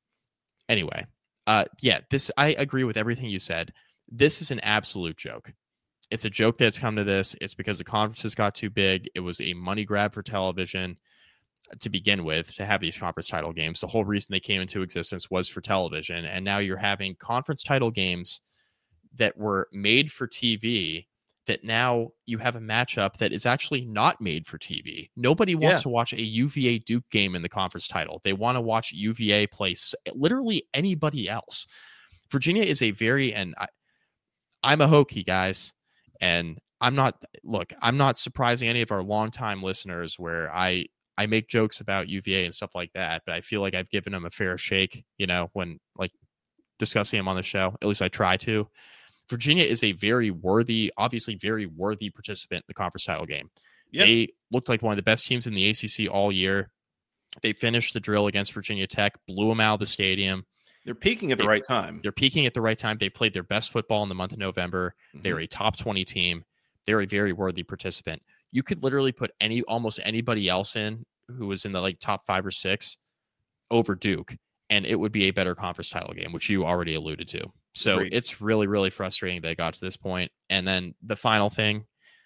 anyway, uh, yeah, this I agree with everything you said. This is an absolute joke. It's a joke that's come to this. It's because the conferences got too big. It was a money grab for television to begin with, to have these conference title games. The whole reason they came into existence was for television. And now you're having conference title games that were made for T V that now you have a matchup that is actually not made for T V. Nobody wants Yeah. to watch a U V A Duke game in the conference title. They want to watch U V A play s- literally anybody else. Virginia is a very, and I, I'm a Hokie, guys. And I'm not, look, I'm not surprising any of our longtime listeners where I, I make jokes about U V A and stuff like that, but I feel like I've given them a fair shake, you know, when like discussing them on the show. At least I try to. Virginia is a very worthy, obviously very worthy participant in the conference title game. Yeah. They looked like one of the best teams in the A C C all year. They finished the drill against Virginia Tech, blew them out of the stadium. They're peaking at the They- right time. They're peaking at the right time. They played their best football in the month of November. Mhm. They're a top twenty team. They're a very worthy participant. You could literally put any almost anybody else in who was in the like top five or six over Duke, and it would be a better conference title game, which you already alluded to. So Agreed. it's really, really frustrating they got to this point. And then the final thing,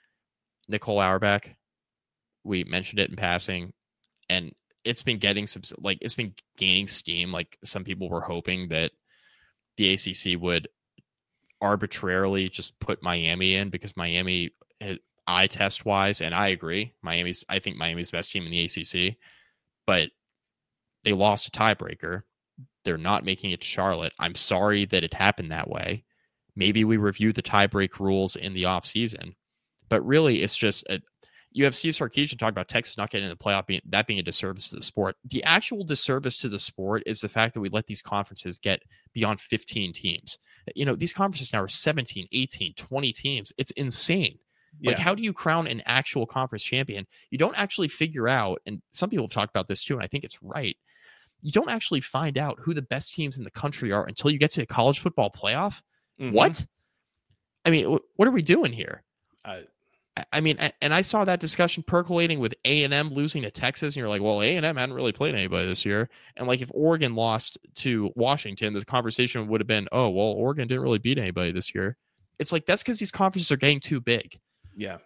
Nicole Auerbach, we mentioned it in passing, and it's been getting some like it's been gaining steam. Like some people were hoping that the A C C would arbitrarily just put Miami in because Miami, eye test wise, and I agree, Miami's I think Miami's the best team in the A C C, but they lost a tiebreaker. They're not making it to Charlotte. I'm sorry that it happened that way. Maybe we review the tiebreak rules in the offseason, but really it's just a, you have Steve Sarkisian talk about Texas not getting in the playoff, being, that being a disservice to the sport. The actual disservice to the sport is the fact that we let these conferences get beyond fifteen teams. You know, these conferences now are seventeen, eighteen, twenty teams. It's insane. Like, Yeah. how do you crown an actual conference champion? You don't actually figure out, and some people have talked about this too, and I think it's right. You don't actually find out who the best teams in the country are until you get to a college football playoff. Mhm. What? I mean, wh- what are we doing here? Uh, I- I mean, a- and I saw that discussion percolating with A and M losing to Texas, and you're like, well, A and M hadn't really played anybody this year. And like, if Oregon lost to Washington, the conversation would have been, oh, well, Oregon didn't really beat anybody this year. It's like, that's because these conferences are getting too big. yeah.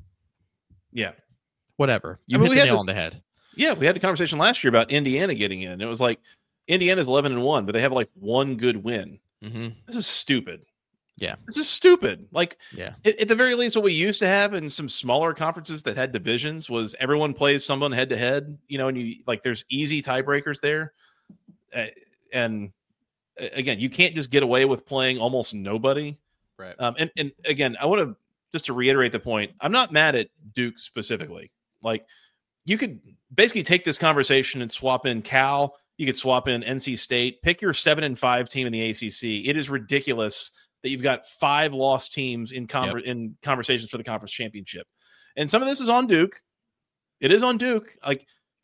Yeah. Whatever. You I mean, hit we the had nail this- on the head. Yeah, we had the conversation last year about Indiana getting in. It was like Indiana's eleven and one, but they have like one good win. Mm-hmm. This is stupid. Yeah. This is stupid. Like, Yeah. at, at the very least, what we used to have in some smaller conferences that had divisions was everyone plays someone head to head, you know, and you like there's easy tiebreakers there. Uh, and uh, again, you can't just get away with playing almost nobody. Right. Um, and, and again, I want to just to reiterate the point, I'm not mad at Duke specifically. Like, you could basically take this conversation and swap in Cal. You could swap in N C State. Pick your seven and five team in the A C C. It is ridiculous that you've got five lost teams in conver- Yep. in conversations for the conference championship, and some of this is on Duke. It is on Duke. Like,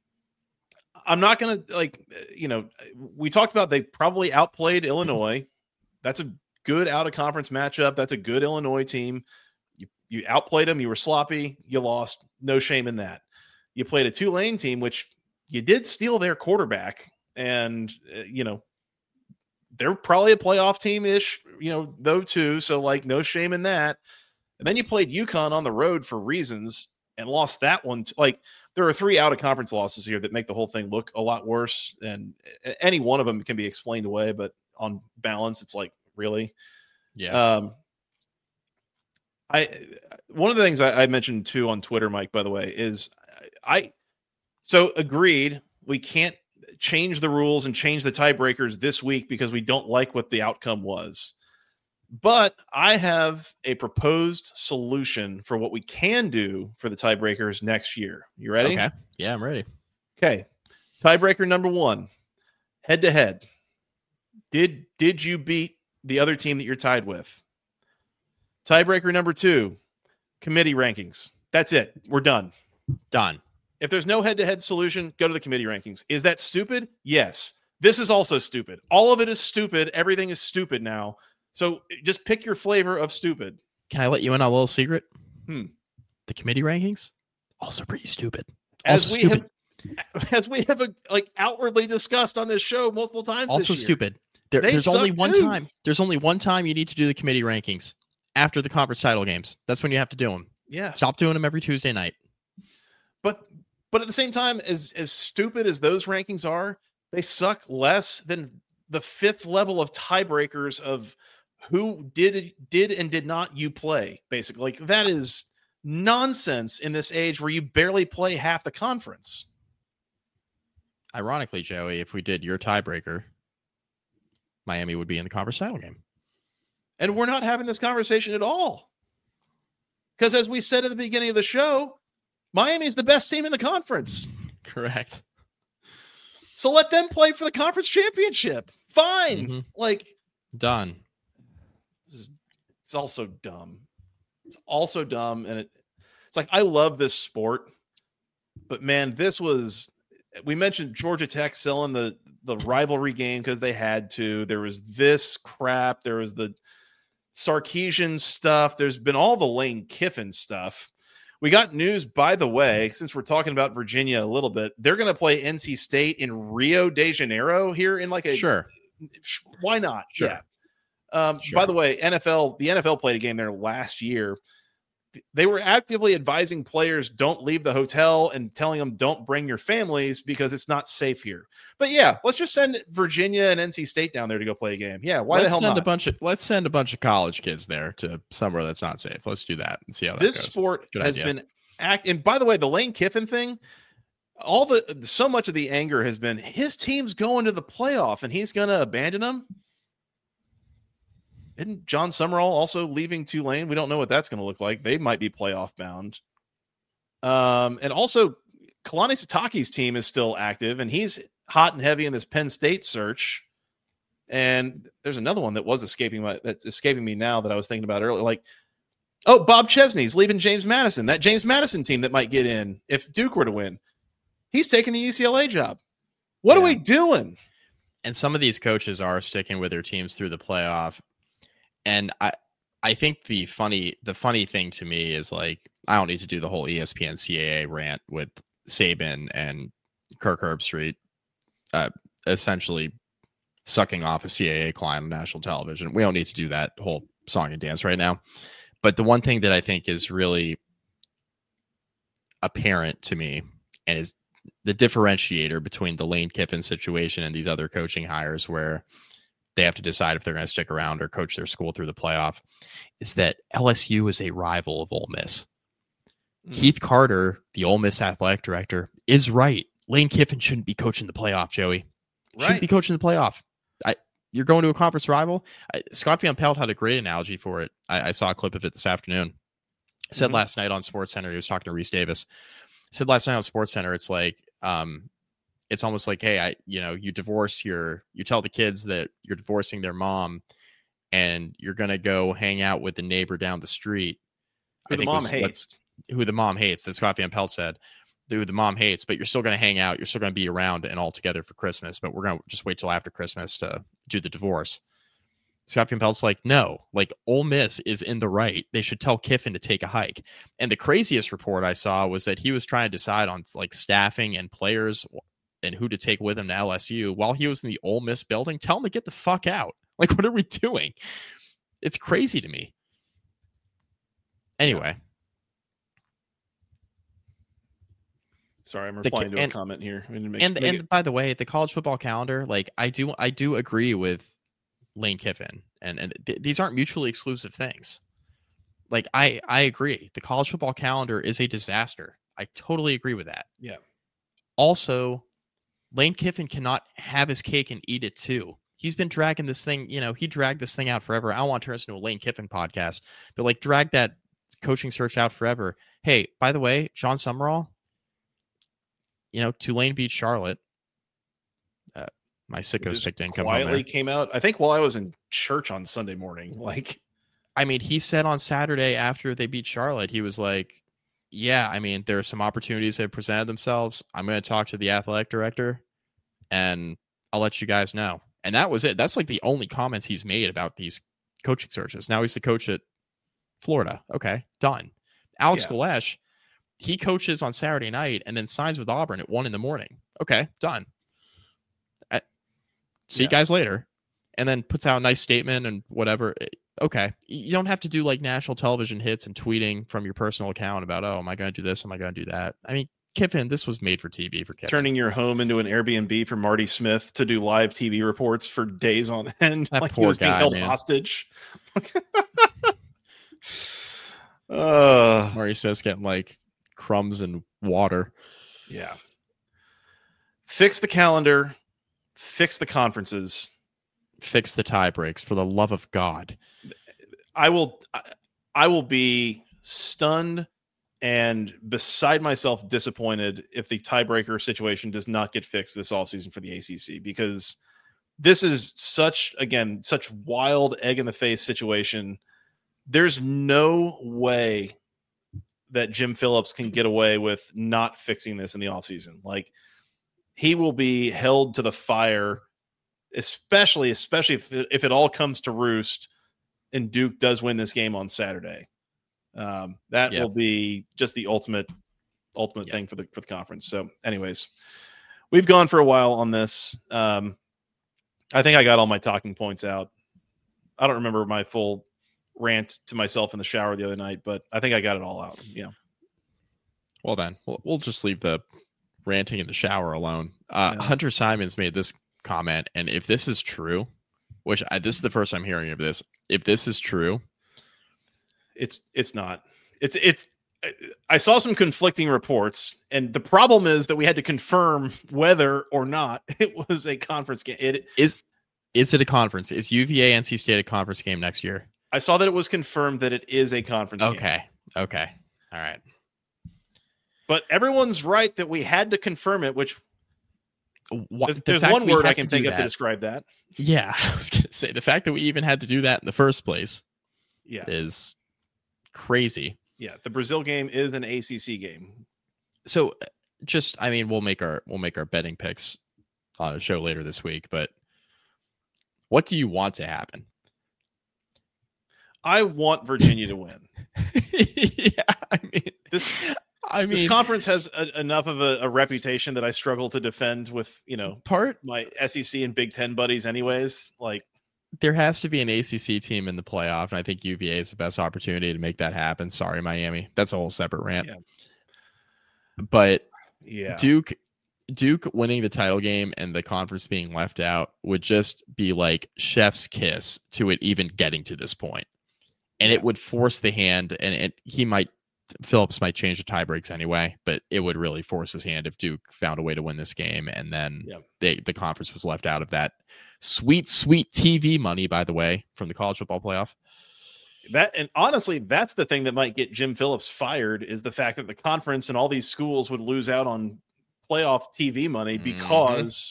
I'm not gonna like, you know, we talked about they probably outplayed Illinois. That's a good out of conference matchup. That's a good Illinois team. You you outplayed them. You were sloppy. You lost. No shame in that. You played a Tulane team, which you did steal their quarterback, and uh, you know they're probably a playoff team ish. You know, though too. So like, no shame in that. And then you played UConn on the road for reasons and lost that one. T- like, there are three out of conference losses here that make the whole thing look a lot worse. And a- any one of them can be explained away, but on balance, it's like, really. Yeah. Um, I one of the things I, I mentioned too on Twitter, Mike, by the way, is I so agreed we can't change the rules and change the tiebreakers this week because we don't like what the outcome was. But I have a proposed solution for what we can do for the tiebreakers next year. You ready? Okay. Yeah, I'm ready. Okay. Tiebreaker number one, head to head. Did did you beat the other team that you're tied with? Tiebreaker number two, committee rankings. That's it. We're done. Done. If there's no head-to-head solution, go to the committee rankings. Is that stupid? Yes. This is also stupid. All of it is stupid. Everything is stupid now. So just pick your flavor of stupid. Can I let you in on a little secret? Hmm. The committee rankings, also pretty stupid. As Also we stupid. have, as we have uh, like outwardly discussed on this show multiple times. Also this year. stupid. There, They there's only suck one too. time. There's only one time you need to do the committee rankings after the conference title games. That's when you have to do them. Yeah. Stop doing them every Tuesday night. But but at the same time, as as stupid as those rankings are, they suck less than the fifth level of tiebreakers of who did did and did not you play. Basically, like that is nonsense in this age where you barely play half the conference. Ironically, Joey, if we did your tiebreaker, Miami would be in the conference title game. And we're not having this conversation at all. Because as we said at the beginning of the show, Miami is the best team in the conference. Correct. So let them play for the conference championship. Fine. Mm-hmm. Like, Done. this is, it's also dumb. It's also dumb. And it, it's like, I love this sport, but man, this was, we mentioned Georgia Tech selling the, the rivalry game because they had to. There was this crap. There was the Sarkisian stuff. There's been all the Lane Kiffin stuff. We got news, by the way, since we're talking about Virginia a little bit, they're going to play N C State in Rio de Janeiro here in like a, Sure. why not? Sure. Yeah. Um, Sure. By the way, N F L, the N F L played a game there last year. They were actively advising players don't leave the hotel and telling them don't bring your families because it's not safe here. But yeah, let's just send Virginia and N C State down there to go play a game. Yeah, why let's the hell send not? a bunch of let's send a bunch of college kids there to somewhere that's not safe. Let's do that and see how that This goes. sport Good has idea. been act. And by the way, the Lane Kiffin thing, all the so much of the anger has been his team's going to the playoff and he's going to abandon them. Isn't John Summerall also leaving Tulane? We don't know what that's going to look like. They might be playoff bound. Um, and also, Kalani Sitake's team is still active, and he's hot and heavy in this Penn State search. And there's another one that was escaping my that's escaping me now that I was thinking about earlier. Like, oh, Bob Chesney's leaving James Madison. That James Madison team that might get in if Duke were to win. He's taking the U C L A job. What Yeah. are we doing? And some of these coaches are sticking with their teams through the playoff. And I I think the funny the funny thing to me is, like, I don't need to do the whole E S P N C A A rant with Saban and Kirk Herbstreit uh, essentially sucking off a C A A client on national television. We don't need to do that whole song and dance right now. But the one thing that I think is really apparent to me and is the differentiator between the Lane Kiffin situation and these other coaching hires where they have to decide if they're going to stick around or coach their school through the playoff is that L S U is a rival of Ole Miss. Mm. Keith Carter, the Ole Miss athletic director, is right. Lane Kiffin shouldn't be coaching the playoff, Joey. Right. Shouldn't be coaching the playoff. I, you're going to a conference rival. I, Scott Van Pelt had a great analogy for it. I, I saw a clip of it this afternoon. Said Mhm. last night on SportsCenter, he was talking to Reese Davis. Said last night on SportsCenter, it's like, um, it's almost like, hey, I, you know, you divorce your, you tell the kids that you're divorcing their mom and you're going to go hang out with the neighbor down the street. Who I the think mom was hates. what's- Who the mom hates, that Scott Van Pelt said, who the mom hates, but you're still going to hang out. You're still going to be around and all together for Christmas, but we're going to just wait till after Christmas to do the divorce. Scott Van Pelt's like, no, like Ole Miss is in the right. They should tell Kiffin to take a hike. And the craziest report I saw was that he was trying to decide on like staffing and players and who to take with him to L S U while he was in the Ole Miss building. Tell him to get the fuck out. Like, what are we doing? It's crazy to me. Anyway. Sorry, I'm The replying ki- to and- a comment here. I didn't make- And make and it- by the way, the college football calendar, like I do I do agree with Lane Kiffin, and and th- these aren't mutually exclusive things. Like I I agree, the college football calendar is a disaster. I totally agree with that. Yeah. Also, Lane Kiffin cannot have his cake and eat it too. He's been dragging this thing, you know, he dragged this thing out forever. I don't want to turn this into a Lane Kiffin podcast, but like drag that coaching search out forever. Hey, by the way, John Summerall, you know, Tulane beat Charlotte. Uh, my It sickos just picked income. quietly came out. I think while I was in church on Sunday morning, like I mean, he said on Saturday after they beat Charlotte, he was like, yeah, I mean, there are some opportunities that have presented themselves. I'm going to talk to the athletic director, and I'll let you guys know. And that was it. That's like the only comments he's made about these coaching searches. Now he's the coach at Florida. Okay, done. Alex Yeah. Galesh, he coaches on Saturday night and then signs with Auburn at one in the morning. Okay, done. I, see Yeah. you guys later. And then puts out a nice statement and whatever. Okay, you don't have to do like national television hits and tweeting from your personal account about, oh, am I going to do this? Am I going to do that? I mean, Kiffin, this was made for T V for Kiffin. Turning your home into an Airbnb for Marty Smith to do live T V reports for days on end, That like poor he was being guy, held man. hostage. uh, Murray Smith's getting like crumbs and water. yeah. Fix the calendar. Fix the conferences. Fix the tie breaks for the love of God. I will. I, I will be stunned and beside myself disappointed if the tiebreaker situation does not get fixed this offseason for the A C C, because this is such, again, such wild egg in the face situation. There's no way that Jim Phillips can get away with not fixing this in the offseason. Like, he will be held to the fire, especially, especially if it, if it all comes to roost and Duke does win this game on Saturday. Um, that Yep. will be just the ultimate, ultimate Yep. thing for the for the conference. So, anyways, we've gone for a while on this. Um, I think I got all my talking points out. I don't remember my full rant to myself in the shower the other night, but I think I got it all out. Yeah. Well, then we'll, we'll just leave the ranting in the shower alone. Uh, Yeah. Hunter Simons made this comment, and if this is true, which I, this is the first I'm hearing of this, if this is true, It's it's not. It's it's. I saw some conflicting reports, and the problem is that we had to confirm whether or not it was a conference game. It. is is it a conference? Is U V A N C State a conference game next year? I saw that it was confirmed that it is a conference game. Okay. Okay. All right. But everyone's right that we had to confirm it, which What, there's, the there's fact one we word had I can to do think of to that- describe that. Yeah, I was gonna say the fact that we even had to do that in the first place Yeah. is crazy. Yeah. The Brazil game is an A C C game. So uh, just I mean we'll make our we'll make our betting picks on a show later this week, but what do you want to happen? I want Virginia to win. Yeah, I mean This I mean this conference has a, enough of a, a reputation that I struggle to defend with, you know, part my S E C and Big Ten buddies anyways. Like, there has to be an A C C team in the playoff, and I think U V A is the best opportunity to make that happen. Sorry, Miami. That's a whole separate rant. Yeah. But yeah. Duke Duke winning the title game and the conference being left out would just be like chef's kiss to it even getting to this point. And Yeah. it would force the hand, and it, he might Phillips might change the tie breaks anyway, but it would really force his hand if Duke found a way to win this game, and then Yeah. they, the conference was left out of that sweet, sweet T V money, by the way, from the college football playoff. That, and honestly, that's the thing that might get Jim Phillips fired, is the fact that the conference and all these schools would lose out on playoff T V money because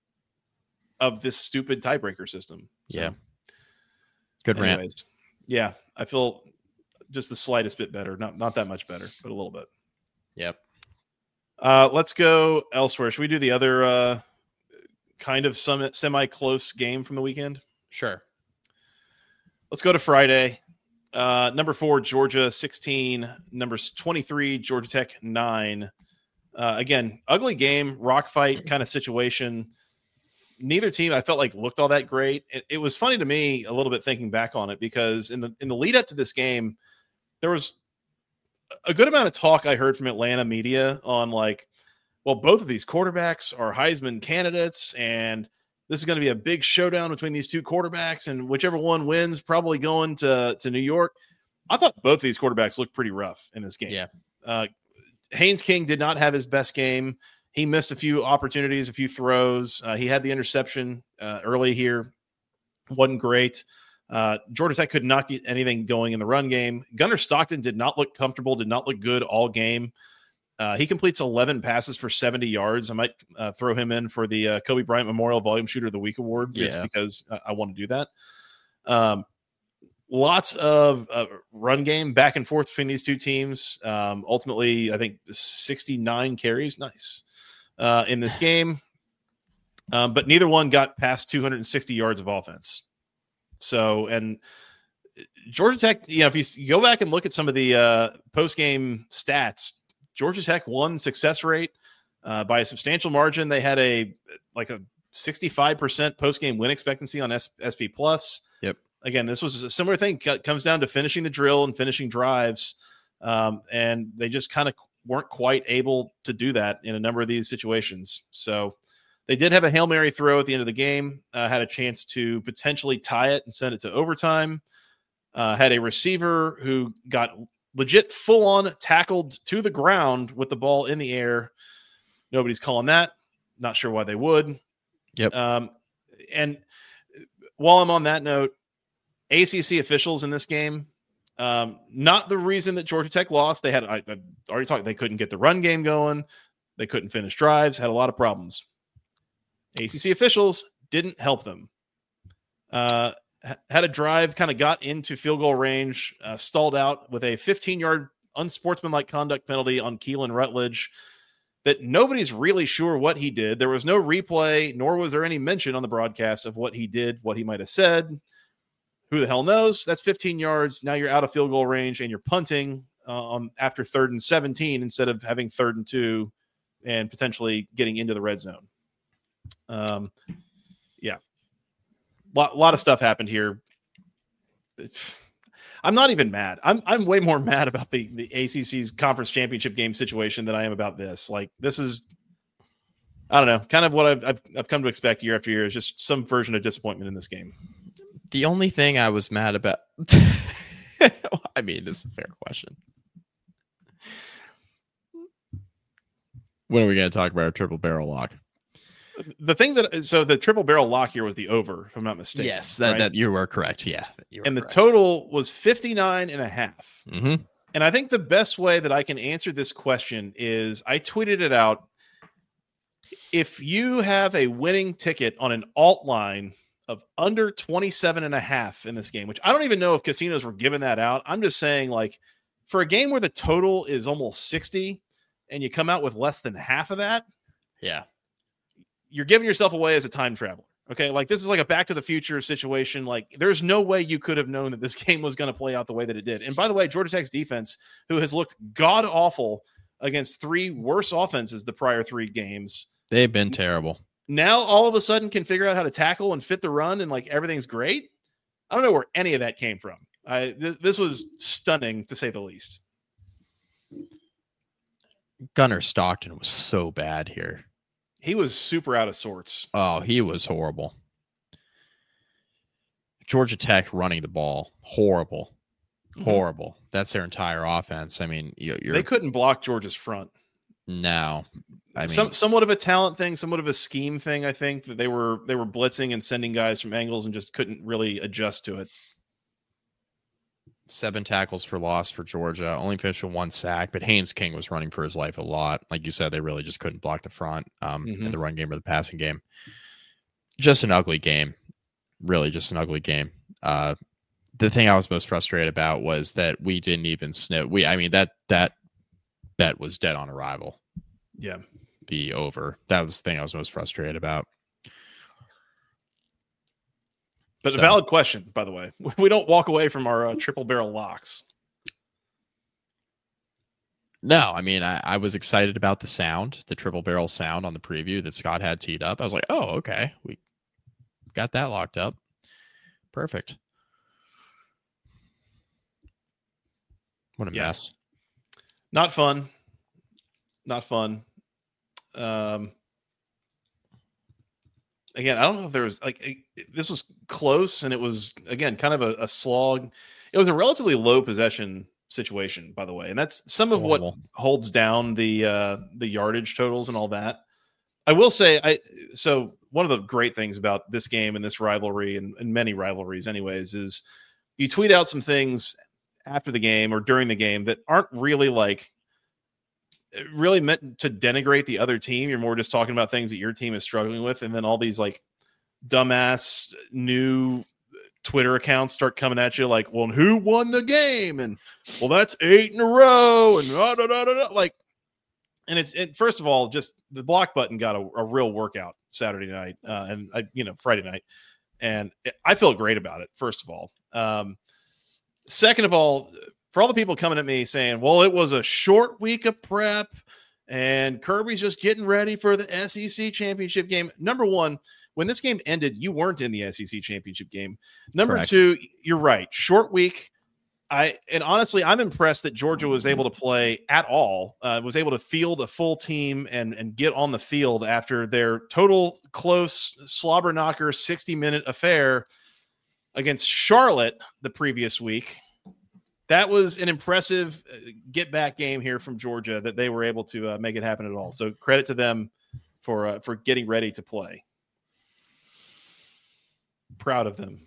of this stupid tiebreaker system. So, Yeah. Good rant. anyways, yeah, I feel just the slightest bit better. Not not that much better, but a little bit. Yep. Uh, let's go elsewhere. Should we do the other uh, kind of summit, semi-close game from the weekend? Sure. Let's go to Friday. Uh, number four, Georgia sixteen. Number twenty-three, Georgia Tech nine. Uh, again, ugly game, rock fight kind of situation. Neither team, I felt like, looked all that great. It, it was funny to me a little bit thinking back on it, because in the in the lead up to this game, there was a good amount of talk I heard from Atlanta media on, like, well, both of these quarterbacks are Heisman candidates, and this is going to be a big showdown between these two quarterbacks, and whichever one wins, probably going to, to New York. I thought both of these quarterbacks looked pretty rough in this game. Yeah. Uh, Haynes King did not have his best game. He missed a few opportunities, a few throws. Uh, he had the interception uh, early here. Wasn't great. Uh, Georgia Tech could not get anything going in the run game. Gunnar Stockton did not look comfortable, did not look good all game. Uh, he completes eleven passes for seventy yards. I might uh, throw him in for the uh, Kobe Bryant Memorial Volume Shooter of the Week Award, just Yeah. because uh, I want to do that. Um, lots of uh, run game back and forth between these two teams. Um, ultimately, I think sixty-nine carries, nice, uh, in this game. Um, but neither one got past two hundred sixty yards of offense. So, and Georgia Tech, you know, if you go back and look at some of the uh, post-game stats, Georgia Tech won success rate uh, by a substantial margin. They had a like a sixty-five percent post-game win expectancy on S- SP Plus. Yep. Again, this was a similar thing. It comes down to finishing the drill and finishing drives, um, and they just kind of weren't quite able to do that in a number of these situations. So they did have a Hail Mary throw at the end of the game, uh, had a chance to potentially tie it and send it to overtime. Uh, had a receiver who got legit full-on tackled to the ground with the ball in the air. Nobody's calling that. Not sure why they would. Yep. Um, and while I'm on that note, A C C officials in this game, um, not the reason that Georgia Tech lost. They had, I, I already talked, they couldn't get the run game going. They couldn't finish drives, had a lot of problems. A C C officials didn't help them. Uh, had a drive, kind of got into field goal range, uh, stalled out with a fifteen-yard unsportsmanlike conduct penalty on Keelan Rutledge that nobody's really sure what he did. There was no replay, nor was there any mention on the broadcast of what he did, what he might have said. Who the hell knows? That's fifteen yards. Now you're out of field goal range and you're punting um, after third and seventeen instead of having third and two and potentially getting into the red zone. Um, yeah. A lot, lot of stuff happened here. It's, I'm not even mad. I'm I'm way more mad about the, the A C C's conference championship game situation than I am about this. Like, this is, I don't know, kind of what I've, I've, I've come to expect year after year is just some version of disappointment in this game. The only thing I was mad about, I mean, it's a fair question. When are we going to talk about our triple barrel lock? The thing that, so the triple barrel lock here was the over, if I'm not mistaken. Yes, that, right? that you were correct. Yeah. Were and the correct. total was fifty-nine and a half. Mm-hmm. And I think the best way that I can answer this question is I tweeted it out. If you have a winning ticket on an alt line of under twenty-seven and a half in this game, which I don't even know if casinos were giving that out. I'm just saying, like, for a game where the total is almost sixty and you come out with less than half of that. Yeah. You're giving yourself away as a time traveler. Okay. Like, this is like a Back to the Future situation. Like, there's no way you could have known that this game was going to play out the way that it did. And by the way, Georgia Tech's defense, who has looked god awful against three worse offenses the prior three games, they've been terrible. Now all of a sudden can figure out how to tackle and fit the run and like everything's great. I don't know where any of that came from. I, th- this was stunning to say the least. Gunnar Stockton was so bad here. He was super out of sorts. Oh, he was horrible. Georgia Tech running the ball, horrible, mm-hmm. horrible. That's their entire offense. I mean, you're, they couldn't block Georgia's front. No, I mean, Some, somewhat of a talent thing, somewhat of a scheme thing. I think that they were they were blitzing and sending guys from angles and just couldn't really adjust to it. Seven tackles for loss for Georgia, only finished with one sack, but Haynes King was running for his life a lot. Like you said, they really just couldn't block the front um, mm-hmm. in the run game or the passing game. Just an ugly game. Really just an ugly game. Uh, the thing I was most frustrated about was that we didn't even sniff. We, I mean, that that bet was dead on arrival. Yeah. Be over. That was the thing I was most frustrated about. But so. A valid question, by the way. We don't walk away from our uh, triple barrel locks. No, I mean, I, I was excited about the sound, the triple barrel sound on the preview that Scott had teed up. I was like, oh, okay. We got that locked up. Perfect. What a yeah. mess. Not fun. Not fun. Um, again, I don't know if there was like it, this was close, and it was again kind of a, a slog. It was a relatively low possession situation, by the way, and that's some of Horrible. what holds down the uh, the yardage totals and all that. I will say, I so one of the great things about this game and this rivalry, and, and many rivalries, anyways, is you tweet out some things after the game or during the game that aren't really like. really meant to denigrate the other team. You're more just talking about things that your team is struggling with. And then all these like dumbass new Twitter accounts start coming at you like, well, who won the game? And well, that's eight in a row. And da, da, da, da, da. like, and it's, it, first of all, just the block button got a, a real workout Saturday night uh, and I, you know, Friday night. And it, I felt great about it. First of all, um, second of all, for all the people coming at me saying, well, it was a short week of prep and Kirby's just getting ready for the S E C championship game. Number one, when this game ended, you weren't in the S E C championship game. Number Correct. two, you're right. Short week. I and honestly, I'm impressed that Georgia was able to play at all, uh, was able to field a full team and, and get on the field after their total close slobber knocker sixty minute affair against Charlotte the previous week. That was an impressive get back game here from Georgia that they were able to uh, make it happen at all. So credit to them for uh, for getting ready to play. Proud of them.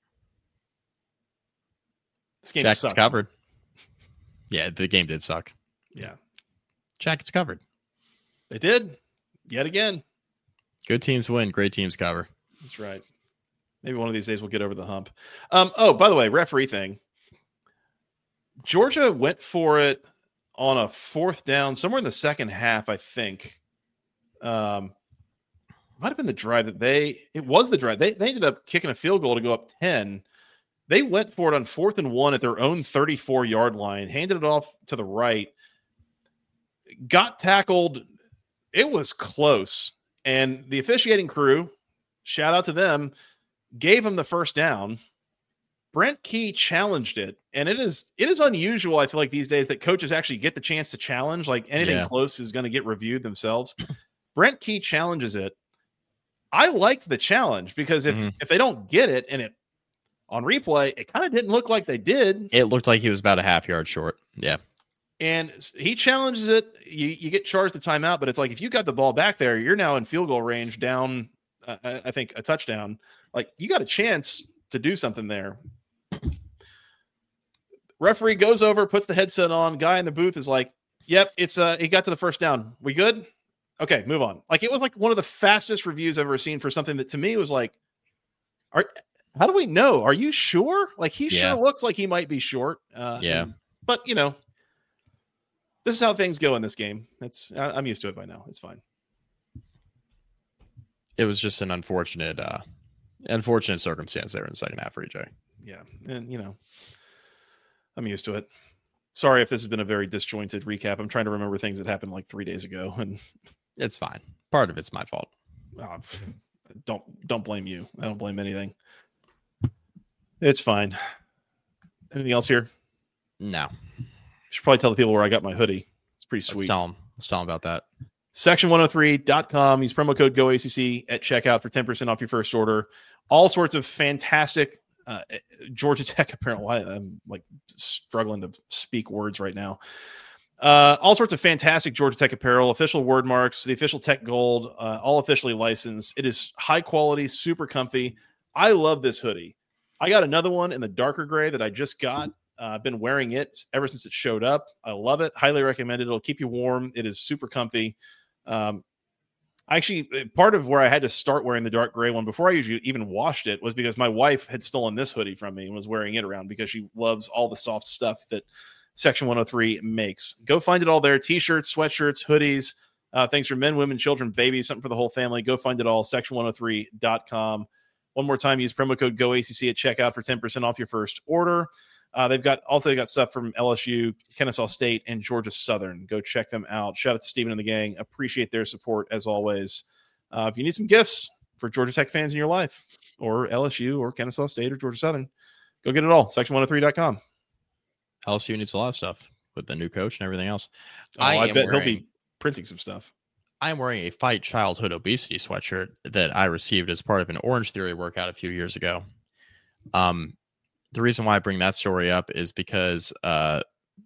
This game Jackets sucked. covered. Yeah, the game did suck. Yeah, Jackets covered. they did yet again. Good teams win. Great teams cover. That's right. Maybe one of these days we'll get over the hump. Um, oh, by the way, referee thing. Georgia went for it on a fourth down somewhere in the second half, I think. Um, might have been the drive that they – it was the drive. They, they ended up kicking a field goal to go up ten. They went for it on fourth and one at their own thirty-four-yard line, handed it off to the right, got tackled. It was close. And the officiating crew, shout out to them, gave him the first down. Brent Key challenged it. And it is it is unusual, I feel like, these days that coaches actually get the chance to challenge. Like anything Yeah. close is going to get reviewed themselves. Brent Key challenges it. I liked the challenge because if, Mhm. if they don't get it and it on replay, it kind of didn't look like they did. It looked like he was about a half yard short. Yeah. And he challenges it. You, you get charged the timeout, but it's like if you got the ball back there, you're now in field goal range down, uh, I I think, a touchdown. Like you got a chance to do something there. Referee goes over, puts the headset on. Guy in the booth is like, yep, it's uh, he got to the first down. We good? Okay, move on. Like it was like one of the fastest reviews I've ever seen for something that to me was like, are how do we know? Are you sure? Like he Yeah. sure looks like he might be short. Uh, Yeah. and- but you know, this is how things go in this game. It's I, I'm used to it by now. It's fine. It was just an unfortunate, uh, unfortunate circumstance there in the second half for E J. Yeah, and you know, I'm used to it. Sorry if this has been a very disjointed recap. I'm trying to remember things that happened like three days ago, and It's fine. Part of it's my fault. uh, don't don't blame you. I don't blame anything. It's fine. Anything else here? No. Should probably tell the people where I got my hoodie. It's pretty Let's sweet. tell him. Let's tell him about that. section one oh three dot com. Use promo code Go A C C at checkout for ten percent off your first order. All sorts of fantastic uh, Georgia Tech apparel. Why I'm like struggling to speak words right now. Uh, all sorts of fantastic Georgia Tech apparel, official word marks, the official Tech Gold, uh, all officially licensed. It is high quality, super comfy. I love this hoodie. I got another one in the darker gray that I just got. Uh, I've been wearing it ever since it showed up. I love it. Highly recommend it. It'll keep you warm. It is super comfy. Um, actually, part of where I had to start wearing the dark gray one before I usually even washed it was because my wife had stolen this hoodie from me and was wearing it around because she loves all the soft stuff that Section one oh three makes. Go find it all there. T-shirts, sweatshirts, hoodies, uh, things for men, women, children, babies, something for the whole family. Go find it all. section one oh three dot com. One more time, use promo code Go A C C at checkout for ten percent off your first order. Uh, they've got also they got stuff from L S U, Kennesaw State, and Georgia Southern. Go check them out. Shout out to Stephen and the gang. Appreciate their support as always. Uh, if you need some gifts for Georgia Tech fans in your life, or L S U, or Kennesaw State, or Georgia Southern, go get it all. section one oh three dot com. L S U needs a lot of stuff with the new coach and everything else. Oh, I, am bet wearing, he'll be printing some stuff. I'm wearing a Fight Childhood Obesity sweatshirt that I received as part of an Orange Theory workout a few years ago. Um, the reason why I bring that story up is because uh,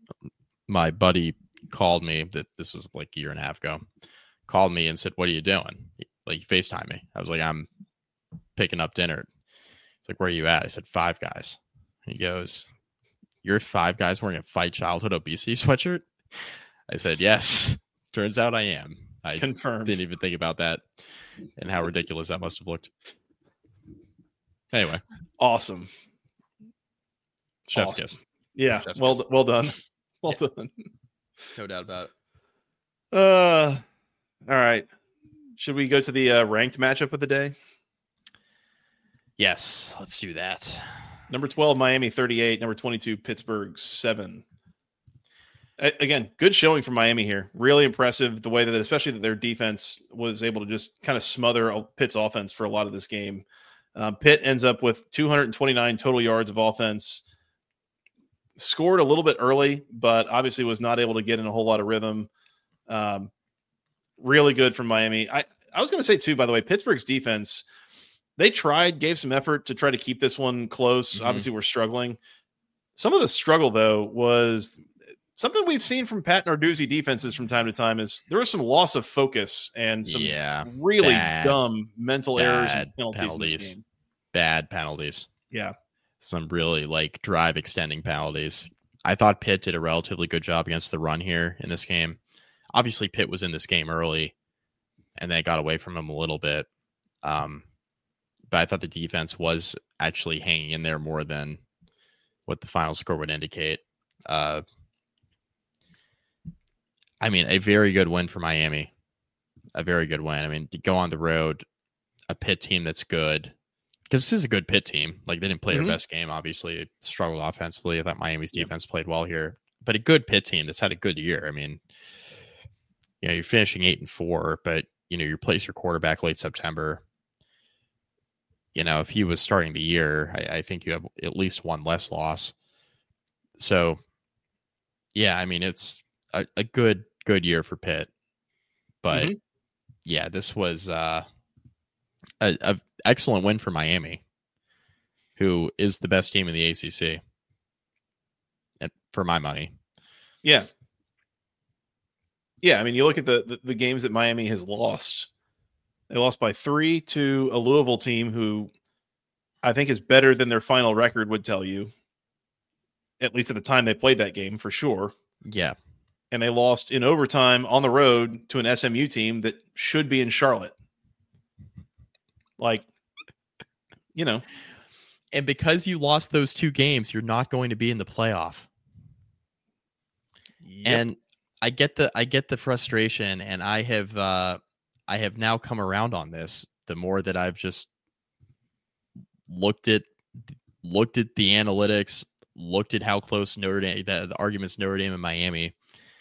my buddy called me, that this was like a year and a half ago, called me and said, "What are you doing?" Like, he FaceTime me. I was like, "I'm picking up dinner." It's like, "Where are you at?" I said, "Five Guys." He goes, "You're Five Guys wearing a Fight Childhood Obesity sweatshirt?" I said, "Yes." Turns out I am. I Confirmed. didn't even think about that and how ridiculous that must have looked. Anyway, awesome. Chef's awesome. kiss. Yeah. Chef's well, kiss. well done. Well Yeah. done. No doubt about it. Uh, all right. Should we go to the uh, ranked matchup of the day? Yes, let's do that. Number twelve, Miami thirty-eight. Number twenty-two, Pittsburgh seven. A- again, good showing from Miami here. Really impressive the way that, especially that their defense was able to just kind of smother Pitt's offense for a lot of this game. Um, Pitt ends up with two hundred twenty-nine total yards of offense. Scored a little bit early, but obviously was not able to get in a whole lot of rhythm. Um, really good from Miami. I, I was going to say, too, by the way, Pittsburgh's defense, they tried, gave some effort to try to keep this one close. Mm-hmm. Obviously, we're struggling. Some of the struggle, though, was something we've seen from Pat Narduzzi defenses from time to time is there was some loss of focus and some yeah, really bad, dumb mental errors and penalties, penalties. in this game. Bad penalties. Yeah. Some really like drive extending penalties. I thought Pitt did a relatively good job against the run here in this game. Obviously, Pitt was in this game early and they got away from him a little bit. Um, but I thought the defense was actually hanging in there more than what the final score would indicate. Uh, I mean, a very good win for Miami. A very good win. I mean, to go on the road, a Pitt team that's good. Because this is a good Pitt team. Like, they didn't play Mm-hmm. their best game, obviously. It struggled offensively. I thought Miami's defense played well here. But a good Pitt team that's had a good year. I mean, you know, you're finishing eight and four, but, you know, you replace your quarterback late September. You know, if he was starting the year, I, I think you have at least one less loss. So, yeah, I mean, it's a, a good, good year for Pitt. But, Mm-hmm. yeah, this was uh, a, a excellent win for Miami, who is the best team in the A C C, and for my money. Yeah. Yeah, I mean, you look at the, the, the games that Miami has lost. They lost by three to a Louisville team who I think is better than their final record would tell you, at least at the time they played that game, for sure. Yeah. And they lost in overtime on the road to an S M U team that should be in Charlotte. Like, you know. And because you lost those two games, you're not going to be in the playoff. Yep. And I get the I get the frustration, and I have uh, I have now come around on this. The more that I've just looked at looked at the analytics, looked at how close Notre Dame, the, the arguments Notre Dame and Miami.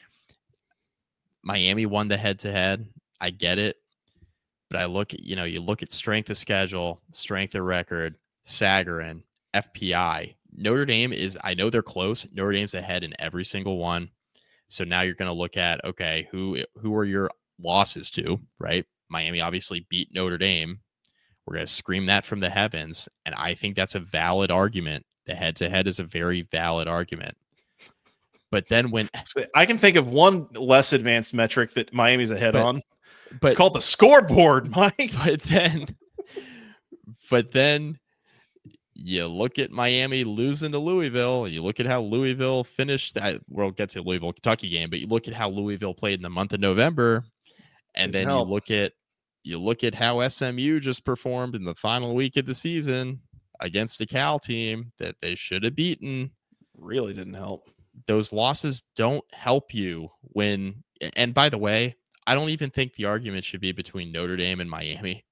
Miami won the head to head. I get it, but I look at you know you look at strength of schedule, strength of record, Sagarin, F P I. Notre Dame is I know they're close. Notre Dame's ahead in every single one. So now you're going to look at, okay, who who are your losses to, right? Miami obviously beat Notre Dame. We're going to scream that from the heavens. And I think that's a valid argument. The head-to-head is a very valid argument. But then when... I can think of one less advanced metric that Miami's ahead but, on. But, it's called the scoreboard, Mike. But then... But then... You look at Miami losing to Louisville. You look at how Louisville finished. That we'll get to the Louisville Kentucky game, but you look at how Louisville played in the month of November, and Didn't then help. you look at you look at how S M U just performed in the final week of the season against a Cal team that they should have beaten. Really didn't help. Those losses don't help you when. And by the way, I don't even think the argument should be between Notre Dame and Miami.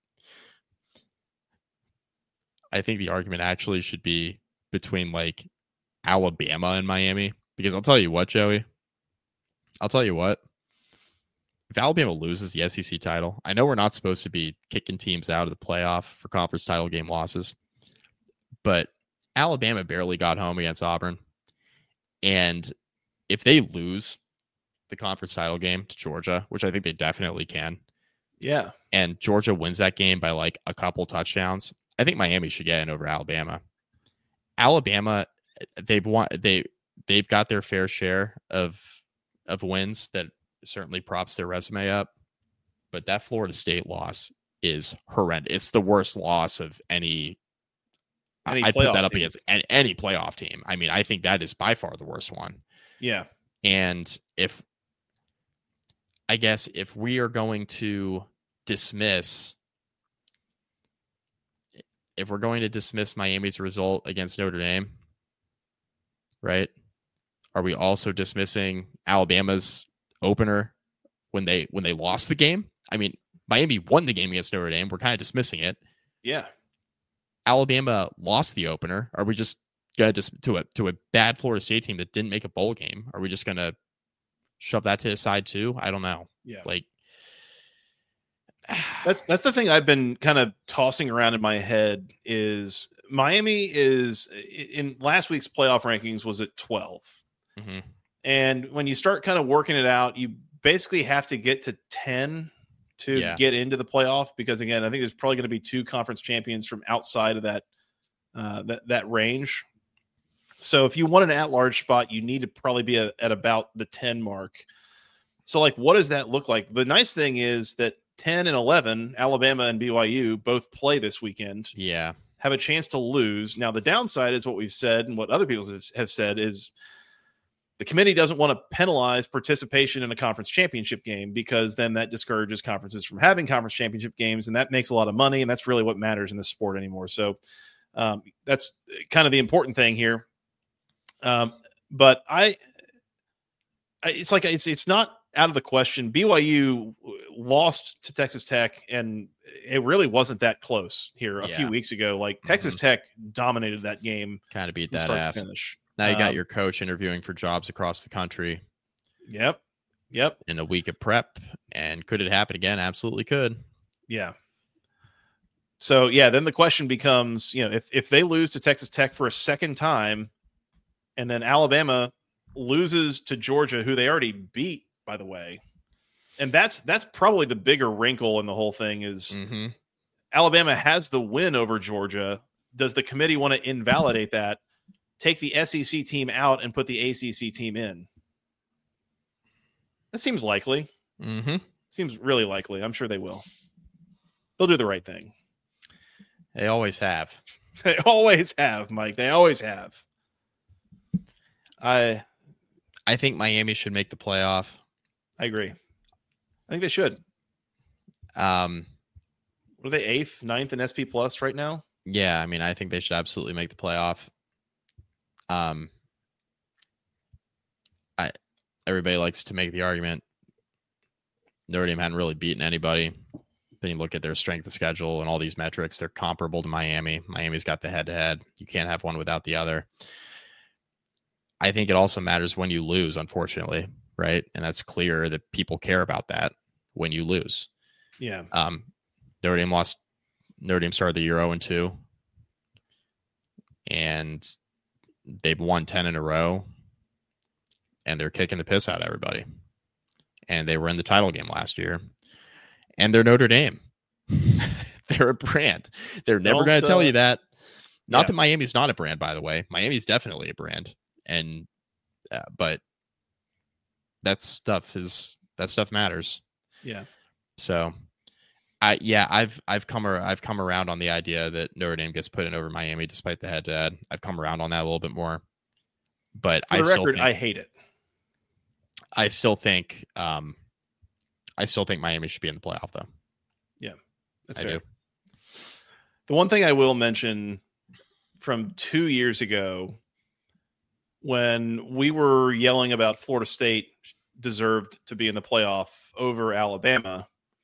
I think the argument actually should be between like Alabama and Miami, because I'll tell you what, Joey, I'll tell you what, if Alabama loses the S E C title, I know we're not supposed to be kicking teams out of the playoff for conference title game losses, but Alabama barely got home against Auburn. And if they lose the conference title game to Georgia, which I think they definitely can, Yeah. and Georgia wins that game by like a couple touchdowns, I think Miami should get in over Alabama. Alabama, they've won. They they've got their fair share of of wins that certainly props their resume up. But that Florida State loss is horrendous. It's the worst loss of any. Any I'd put playoff that up team. against any, any playoff team. I mean, I think that is by far the worst one. Yeah. And if I guess if we are going to dismiss. if we're going to dismiss Miami's result against Notre Dame, right? Are we also dismissing Alabama's opener when they when they lost the game? I mean, Miami won the game against Notre Dame. We're kind of dismissing it. Yeah. Alabama lost the opener. Are we just gonna just to a to a bad Florida State team that didn't make a bowl game? Are we just gonna shove that to the side too? I don't know. Yeah. Like that's that's the thing I've been kind of tossing around in my head is Miami is in last week's playoff rankings was at twelve. Mm-hmm. And when you start kind of working it out, you basically have to get to ten to Yeah. get into the playoff, because again, I think there's probably going to be two conference champions from outside of that uh, that that range. So if you want an at-large spot, you need to probably be a, at about the ten mark. So like, what does that look like? The nice thing is that ten and eleven, Alabama and B Y U both play this weekend, Yeah. have a chance to lose. Now, the downside is what we've said and what other people have, have said is the committee doesn't want to penalize participation in a conference championship game, because then that discourages conferences from having conference championship games, and that makes a lot of money, and that's really what matters in this sport anymore. So um, that's kind of the important thing here. Um, but I, I, it's like it's it's not out of the question. B Y U lost to Texas Tech, and it really wasn't that close here a Yeah. few weeks ago. Like Texas Tech dominated that game, Kind of beat from that start ass. to finish. Now you got Um, your coach interviewing for jobs across the country Yep, yep, in a week of prep. And could it happen again? Absolutely could. yeah. So yeah, then the question becomes, you know, if if they lose to Texas Tech for a second time, and then Alabama loses to Georgia, who they already beat, by the way, and that's that's probably the bigger wrinkle in the whole thing is Mm-hmm. Alabama has the win over Georgia. Does the committee want to invalidate that, take the S E C team out, and put the A C C team in? That seems likely. Mm-hmm. Seems really likely. I'm sure they will. They'll do the right thing. They always have. They always have, Mike. They always have. I I think Miami should make the playoff. I agree. I think they should. Um, What are they, eighth, ninth in S P Plus right now? yeah, I mean, I think they should absolutely make the playoff. Um, I everybody likes to make the argument Notre Dame hadn't really beaten anybody. Then you look at their strength of schedule and all these metrics, they're comparable to Miami. Miami's got the head-to-head. You can't have one without the other. I think it also matters when you lose, unfortunately, right? And that's clear that people care about that when you lose. Yeah. Um, Notre Dame lost. Notre Dame started the year oh and two, and they've won ten in a row, and they're kicking the piss out of everybody. And they were in the title game last year, and they're Notre Dame. They're a brand. They're never Don't, going to tell uh, you that. Not yeah. that Miami's not a brand, by the way. Miami's definitely a brand, and uh, but that stuff is that stuff matters. Yeah. So, I yeah, I've I've come ar- I've come around on the idea that Notre Dame gets put in over Miami despite the head to head. I've come around on that a little bit more, but For I the still record, think, I hate it. I still think um, I still think Miami should be in the playoff though. That's I fair. do. The one thing I will mention from two years ago, when we were yelling about Florida State deserved to be in the playoff over Alabama,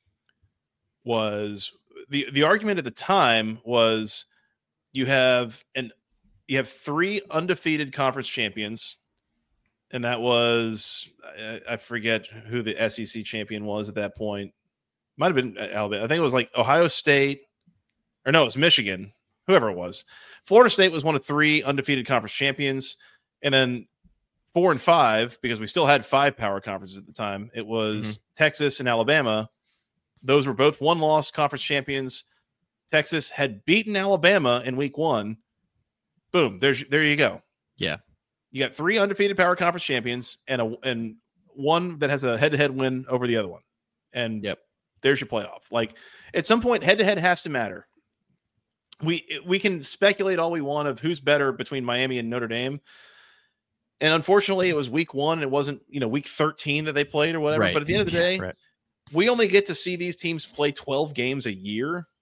was the the argument at the time was you have an you have three undefeated conference champions, and that was I, I forget who the S E C champion was at that point. Might have been Alabama. I think it was like Ohio State, or no, it was Michigan, whoever it was. Florida State was one of three undefeated conference champions. And then four and five, because we still had five power conferences at the time, it was Mhm. Texas and Alabama. Those were both one-loss conference champions. Texas had beaten Alabama in week one. Boom, there's there you go. Yeah. You got three undefeated power conference champions and a and one that has a head-to-head win over the other one. And Yep. there's your playoff. Like at some point, head-to-head has to matter. We we can speculate all we want of who's better between Miami and Notre Dame. And unfortunately, it was week one. It wasn't, you know, week thirteen that they played or whatever. Right. But at the end of the Yeah, day, right. we only get to see these teams play twelve games a year.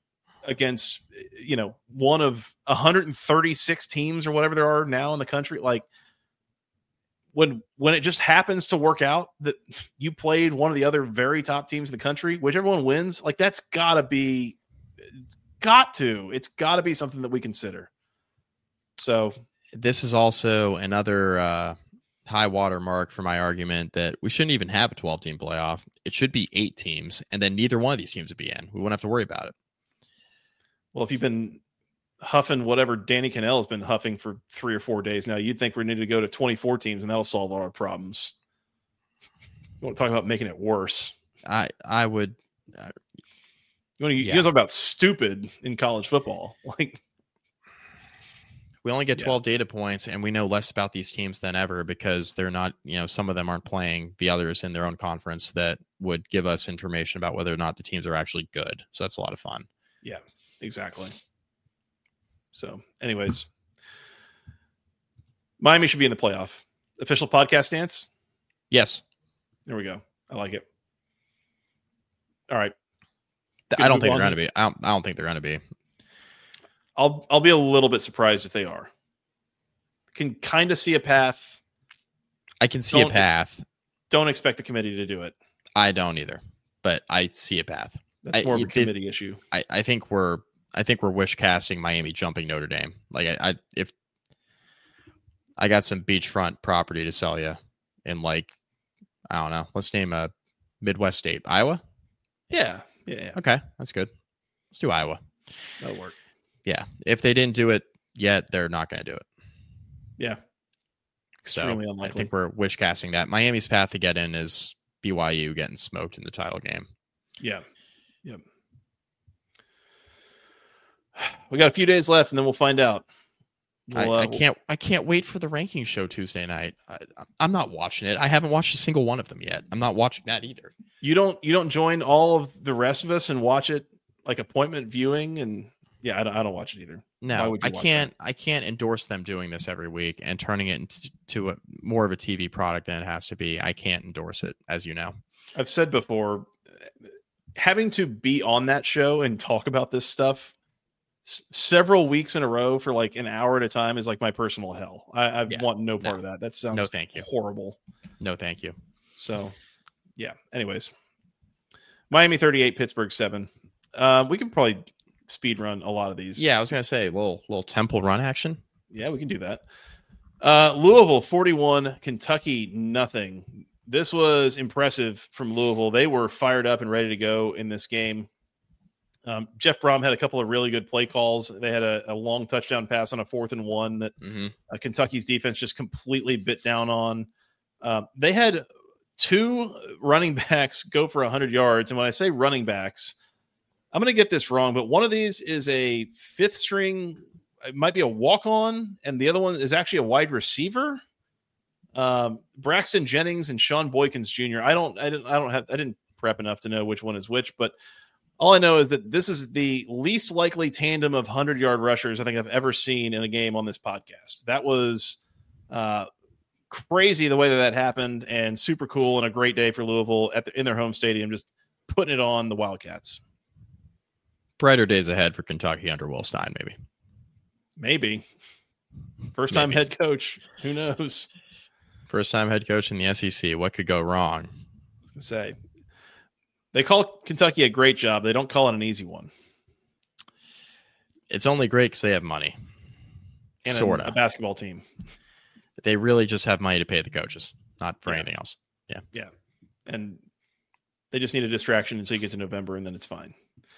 against, you know, one of one hundred thirty-six teams or whatever there are now in the country. Like when, when it just happens to work out that you played one of the other very top teams in the country, whichever one wins, like that's gotta be, it's got to, it's gotta be something that we consider. So this is also another uh, high water mark for my argument that we shouldn't even have a twelve team playoff. It should be eight teams, and then neither one of these teams would be in. We wouldn't have to worry about it. Well, if you've been huffing whatever Danny Cannell has been huffing for three or four days now, you'd think we need to go to twenty-four teams, and that'll solve all our problems. You want to talk about making it worse? I I would. Uh, you want to yeah. you talk about stupid in college football, like. We only get twelve yeah. data points, and we know less about these teams than ever because they're not, you know, some of them aren't playing the others in their own conference that would give us information about whether or not the teams are actually good. So that's a lot of fun. Yeah, exactly. So anyways, Miami should be in the playoff. Official podcast stance? Yes. There we go. I like it. All right. Good I don't think they're going to be. I don't, I don't think they're going to be. I'll I'll be a little bit surprised if they are. Can kind of see a path. I can see don't, a path. Don't expect the committee to do it. I don't either, but I see a path. That's more I, of a committee it, issue. I, I think we're I think we're wish casting Miami jumping Notre Dame. Like I, I if I got some beachfront property to sell you in like I don't know. Let's name a Midwest state. Iowa. Yeah. Yeah. yeah. Okay, that's good. Let's do Iowa. That'll work. Yeah, if they didn't do it yet, they're not going to do it. Yeah, extremely so unlikely. I think we're wish casting that. Miami's path to get in is B Y U getting smoked in the title game. Yeah, yep. We got a few days left, and then we'll find out. We'll, I, uh, I can't. I can't wait for the ranking show Tuesday night. I, I'm not watching it. I haven't watched a single one of them yet. I'm not watching that either. You don't. You don't join all of the rest of us and watch it like appointment viewing and. Yeah, I don't, I don't watch it either. No, I can't. That? I can't endorse them doing this every week and turning it into to a, more of a T V product than it has to be. I can't endorse it, as you know. I've said before, having to be on that show and talk about this stuff s- several weeks in a row for like an hour at a time is like my personal hell. I, I yeah, want no part no. of that. That sounds no, thank you. horrible. No, thank you. So, yeah. Anyways, Miami thirty-eight, Pittsburgh seven. Uh, we can probably. Speed run a lot of these. Yeah, I was gonna say little little temple run action. Yeah, we can do that. Uh, Louisville forty-one, Kentucky nothing. This was impressive from Louisville. They were fired up and ready to go in this game. Um, Jeff Brom had a couple of really good play calls. They had a, a long touchdown pass on a fourth and one that mm-hmm. uh, Kentucky's defense just completely bit down on. Uh, they had two running backs go for one hundred yards, and when I say running backs. I'm going to get this wrong, but one of these is a fifth string. It might be a walk-on, and the other one is actually a wide receiver. Um, Braxton Jennings and Sean Boykins Junior I don't, I didn't, I don't have, I didn't prep enough to know which one is which, but all I know is that this is the least likely tandem of hundred-yard rushers I think I've ever seen in a game on this podcast. That was uh, crazy the way that that happened, and super cool and a great day for Louisville at the, in their home stadium, just putting it on the Wildcats. Brighter days ahead for Kentucky under Will Stein, maybe. Maybe. First time maybe. Head coach. Who knows? First time head coach in the S E C. What could go wrong? I was gonna say they call Kentucky a great job. They don't call it an easy one. It's only great because they have money. And sort a, of. a basketball team. They really just have money to pay the coaches, not for yeah. anything else. Yeah. Yeah. And they just need a distraction until you get to November, and then it's fine.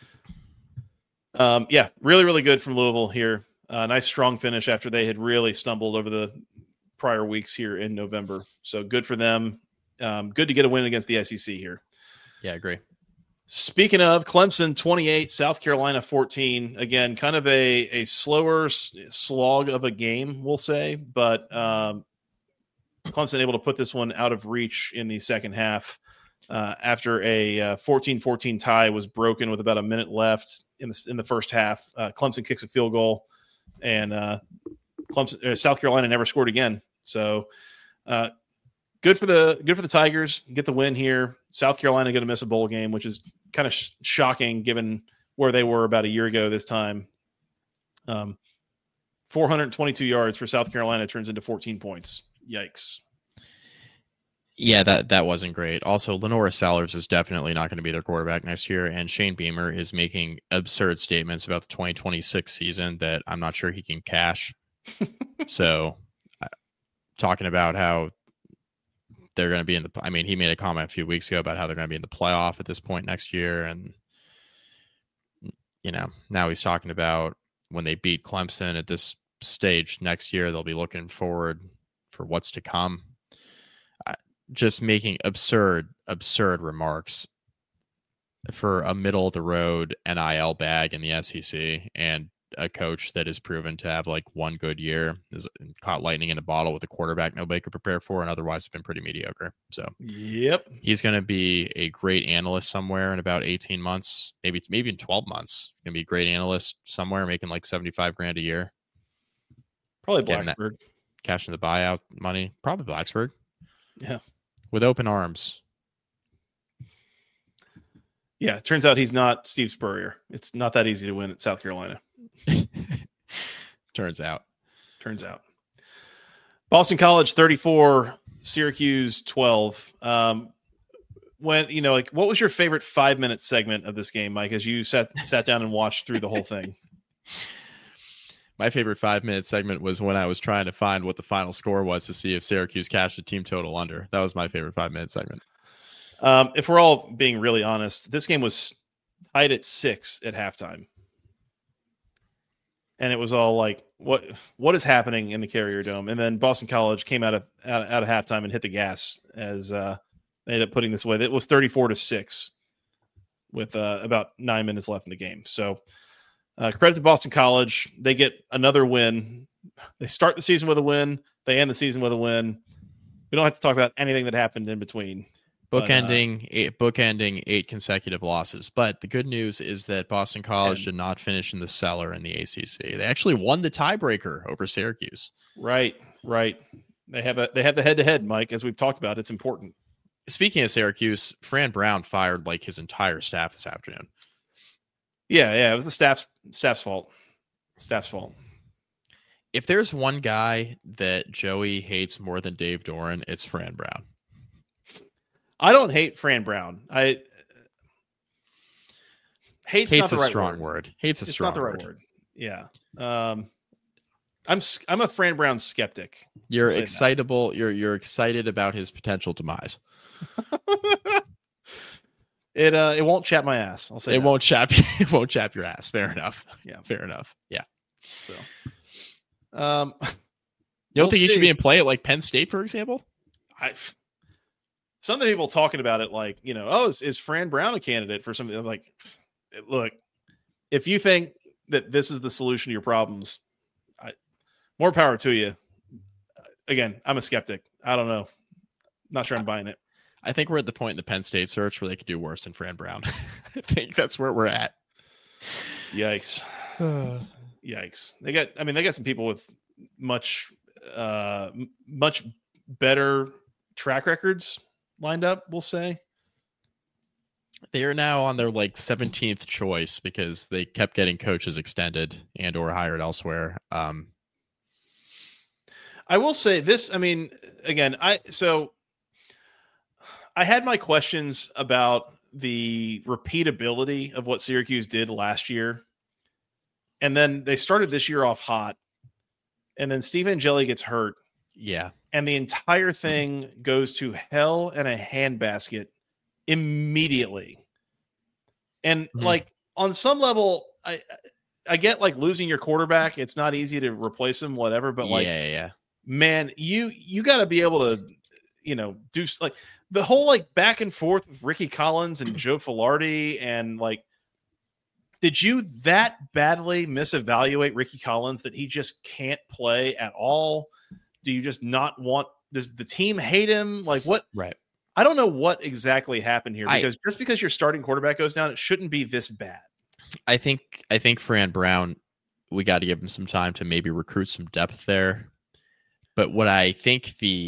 Um, yeah, really, really good from Louisville here. Uh, nice strong finish after they had really stumbled over the prior weeks here in November. So good for them. Um, good to get a win against the S E C here. Yeah, I agree. Speaking of, Clemson twenty-eight, South Carolina fourteen. Again, kind of a, a slower slog of a game, we'll say. But um, Clemson able to put this one out of reach in the second half. Uh, after a uh, fourteen fourteen tie was broken with about a minute left in the in the first half, uh, Clemson kicks a field goal, and uh, Clemson, uh, South Carolina never scored again. So, uh, good for the good for the Tigers. Get the win here. South Carolina going to miss a bowl game, which is kind of sh- shocking given where they were about a year ago this time. Um, four hundred twenty-two yards for South Carolina turns into fourteen points. Yikes. Yeah, that, that wasn't great. Also, Lenora Sellers is definitely not going to be their quarterback next year, and Shane Beamer is making absurd statements about the twenty twenty-six season that I'm not sure he can cash. So, uh, talking about how they're going to be in the, I mean, he made a comment a few weeks ago about how they're going to be in the playoff at this point next year. And, you know, now he's talking about when they beat Clemson at this stage next year, they'll be looking forward for what's to come. Uh, just making absurd, absurd remarks for a middle of the road N I L bag in the S E C and a coach that is proven to have like one good year, is caught lightning in a bottle with a quarterback nobody could prepare for, and otherwise it's been pretty mediocre. So yep, he's going to be a great analyst somewhere in about eighteen months, maybe maybe in twelve months. Going to be a great analyst somewhere making like seventy-five grand a year. Probably Getting Blacksburg. that, cashing the buyout money. Probably Blacksburg. Yeah. With open arms. Yeah, it turns out he's not Steve Spurrier. It's not that easy to win at South Carolina. Turns out. Turns out. Boston College thirty-four, Syracuse twelve. Um, when you know, like, what was your favorite five minute segment of this game, Mike? As you sat sat down and watched through the whole thing. My favorite five minute segment was when I was trying to find what the final score was to see if Syracuse cashed a team total under. That was my favorite five minute segment. Um, if we're all being really honest, this game was tied at six at halftime. And it was all like, what what is happening in the Carrier Dome? And then Boston College came out of out, out of halftime and hit the gas as uh, they ended up putting this away. It was thirty-four to six with uh, about nine minutes left in the game. So uh, credit to Boston College. They get another win. They start the season with a win. They end the season with a win. We don't have to talk about anything that happened in between. Bookending uh, eight, bookending eight consecutive losses. But the good news is that Boston College and, did not finish in the cellar in the A C C. They actually won the tiebreaker over Syracuse. Right, right. They have a they have the head to head, Mike, as we've talked about. It's important. Speaking of Syracuse, Fran Brown fired like his entire staff this afternoon. Yeah, yeah, it was the staff's staff's fault. Staff's fault. If there's one guy that Joey hates more than Dave Doran, it's Fran Brown. I don't hate Fran Brown. I hate's, hate's not the a right strong word. word. Hate's a it's strong not the right word. word. Yeah. Um, I'm I'm a Fran Brown skeptic. You're I'll say excitable. That. You're you're excited about his potential demise. it uh it won't chap my ass. I'll say it that. won't chap. It won't chap your ass. Fair enough. Yeah. Fair enough. Yeah. So, um, you don't we'll think he see. should be in play at like Penn State, for example? I. Some of the people talking about it, like, you know, oh, is, is Fran Brown a candidate for something? I'm like, look, if you think that this is the solution to your problems, I, more power to you. Again, I'm a skeptic. I don't know. Not sure I'm buying it. I think we're at the point in the Penn State search where they could do worse than Fran Brown. I think that's where we're at. Yikes. Yikes. They got, I mean, they got some people with much, uh, much better track records lined up, we'll say. They are now on their like seventeenth choice because they kept getting coaches extended and or hired elsewhere. Um, I will say this. I mean, again, I so I had my questions about the repeatability of what Syracuse did last year, and then they started this year off hot, and then Steve Angeli gets hurt. Yeah. And the entire thing goes to hell in a handbasket immediately. And mm-hmm. like on some level, I I get like losing your quarterback. It's not easy to replace him, whatever. But like, yeah, yeah. man, you you got to be able to, you know, do like the whole like back and forth with Ricky Collins and Joe Filardi, and like, did you that badly misevaluate Ricky Collins that he just can't play at all? Do you just not want, does the team hate him? Like what? Right. I don't know what exactly happened here, because I, just because your starting quarterback goes down, it shouldn't be this bad. I think, I think Fran Brown, we got to give him some time to maybe recruit some depth there. But what I think the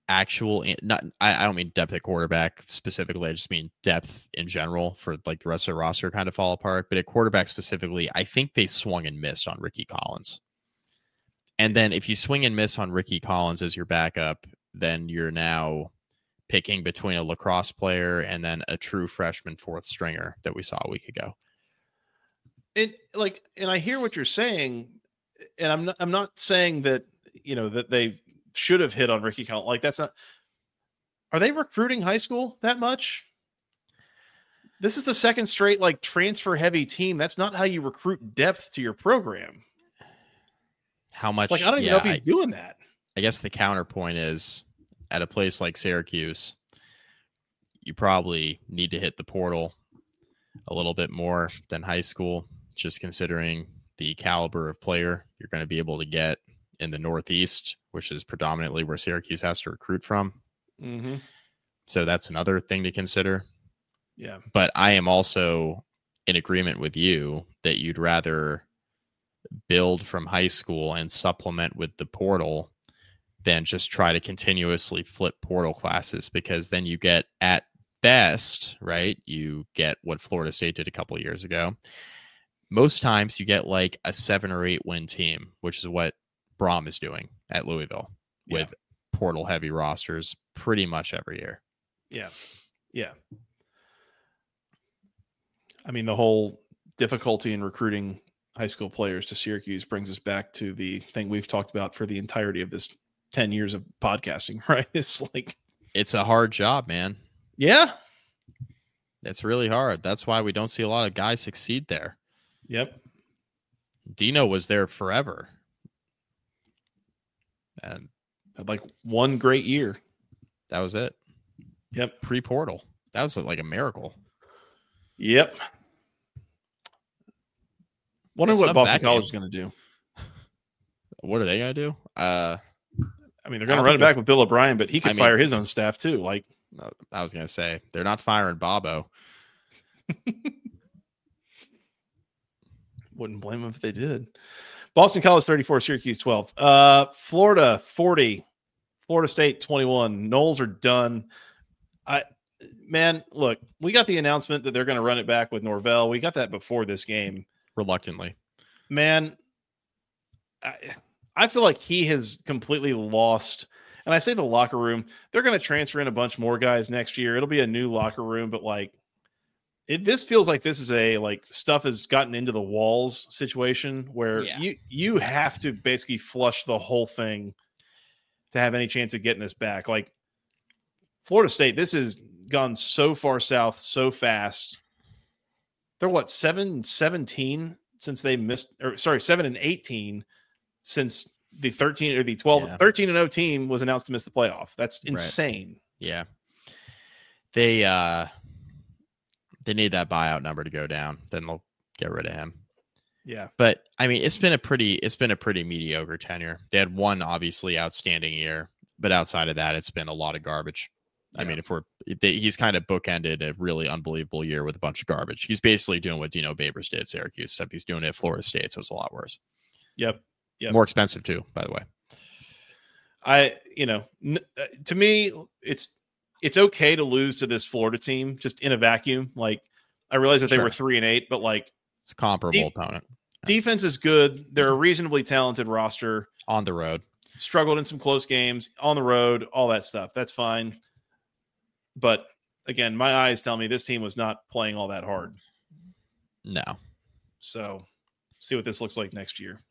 actual not I, I don't mean depth at quarterback specifically, I just mean depth in general for like the rest of the roster kind of fall apart. But at quarterback specifically, I think they swung and missed on Ricky Collins. And then if you swing and miss on Ricky Collins as your backup, then you're now picking between a lacrosse player and then a true freshman fourth stringer that we saw a week ago. It like, and I hear what you're saying, and I'm not, I'm not saying that, you know, that they should have hit on Ricky Collins. Like, that's not, are they recruiting high school that much? This is the second straight, like, transfer heavy team. That's not how you recruit depth to your program. How much? Like, I don't even yeah, know if he's I, doing that. I guess the counterpoint is at a place like Syracuse, you probably need to hit the portal a little bit more than high school, just considering the caliber of player you're going to be able to get in the Northeast, which is predominantly where Syracuse has to recruit from. Mm-hmm. So that's another thing to consider. Yeah. But I am also in agreement with you that you'd rather build from high school and supplement with the portal than just try to continuously flip portal classes, because then you get, at best, right, you get what Florida State did a couple of years ago. Most times you get like a seven or eight win team, which is what Brom is doing at Louisville Yeah. with portal heavy rosters pretty much every year. Yeah. Yeah. I mean, the whole difficulty in recruiting high school players to Syracuse brings us back to the thing we've talked about for the entirety of this ten years of podcasting, right? It's like, it's a hard job, man. Yeah. It's really hard. That's why we don't see a lot of guys succeed there. Yep. Dino was there forever. And Had like one great year. that was it. Yep. Pre-portal. That was like a miracle. Yep. Wonder That's what not Boston that College game. is going to do. What are they going to do? Uh, I mean, they're I going to don't run it think back with Bill O'Brien, but he could I mean- fire his own staff too. Like, no, I was going to say, they're not firing Bobo. wouldn't blame them if they did. Boston College thirty-four, Syracuse twelve. Uh, Florida forty, Florida State twenty-one. Noles are done. I man, look, we got the announcement that they're going to run it back with Norvell. We got that before this game. Reluctantly. Man, I, I feel like he has completely lost. And I say the locker room, they're going to transfer in a bunch more guys next year. It'll be a new locker room, but like, it, this feels like this is a like stuff has gotten into the walls situation where Yeah. you you have to basically flush the whole thing to have any chance of getting this back. Like Florida State, this has gone so far south so fast. They're what, seven seventeen since they missed, or sorry, seven and eighteen since the thirteen or the twelve, Yeah. thirteen and oh team was announced to miss the playoff. That's insane. Yeah. They uh they need that buyout number to go down. Then they'll get rid of him. Yeah. But I mean, it's been a pretty it's been a pretty mediocre tenure. They had one obviously outstanding year, but outside of that, it's been a lot of garbage. I Yeah. mean, if we're they, he's kind of bookended a really unbelievable year with a bunch of garbage. He's basically doing what Dino Babers did at Syracuse, except he's doing it at Florida State, so it's a lot worse. Yep. Yep. More expensive too, by the way. I, you know, n- uh, to me, it's it's okay to lose to this Florida team just in a vacuum. Like, I realize that they Sure. were three and eight, but like It's a comparable Deep- opponent defense is good. They're a reasonably talented roster. on the road. Struggled in some close games on the road, all that stuff. That's fine. But again, my eyes tell me this team was not playing all that hard. No. So, see what this looks like next year.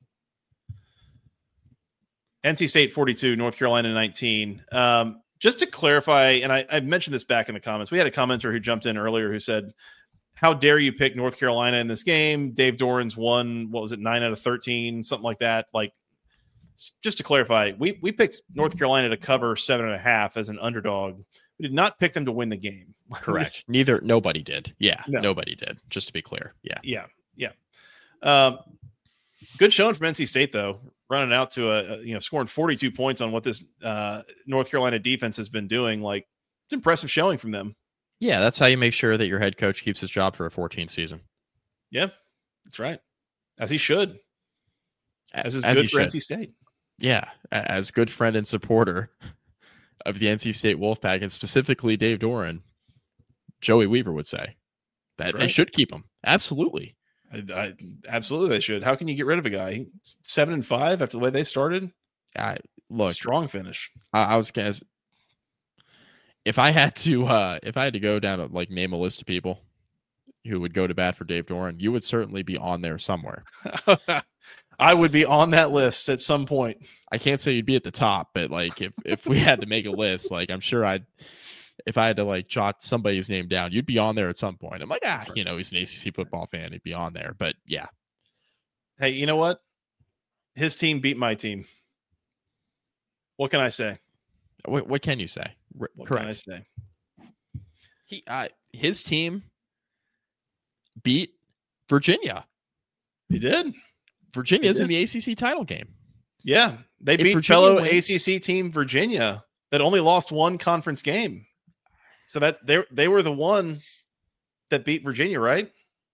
N C State forty-two, North Carolina nineteen. Um, just to clarify, and I, I mentioned this back in the comments, we had a commenter who jumped in earlier who said, how dare you pick North Carolina in this game? Dave Doran's won, what was it, nine out of thirteen, something like that. Like, s- just to clarify, we, we picked North Carolina to cover seven and a half as an underdog. We did not pick them to win the game. Correct. Neither nobody did. Yeah. No. Nobody did. Just to be clear. Yeah. Yeah, yeah. Um, good showing from N C State though, running out to a, a you know scoring forty-two points on what this uh, North Carolina defense has been doing. Like, it's impressive showing from them. Yeah, that's how you make sure that your head coach keeps his job for a fourteenth season. Yeah, that's right, as he should. As is As good he for should. N C State. Yeah, a- as good friend and supporter of the N C State Wolfpack, and specifically Dave Doran, Joey Weaver would say that right. they should keep him. Absolutely. I, I, absolutely, they should. How can you get rid of a guy seven and five after the way they started? I look strong finish. I, I was guys. If I had to, uh, if I had to go down to like name a list of people who would go to bat for Dave Doran, you would certainly be on there somewhere. I would be on that list at some point. I can't say you'd be at the top, but like if if we had to make a list, like I'm sure I'd. If I had to like jot somebody's name down, you'd be on there at some point. I'm like, ah, you know, he's an A C C football fan. He'd be on there. But yeah. Hey, you know what? His team beat my team. What can I say? What, what can you say? R- what correct. can I say? He, uh, his team beat Virginia. He did. Virginia's he did. in the A C C title game. Yeah. They If beat Virginia fellow wins, A C C team Virginia that only lost one conference game. So that they they were the one that beat Virginia, right?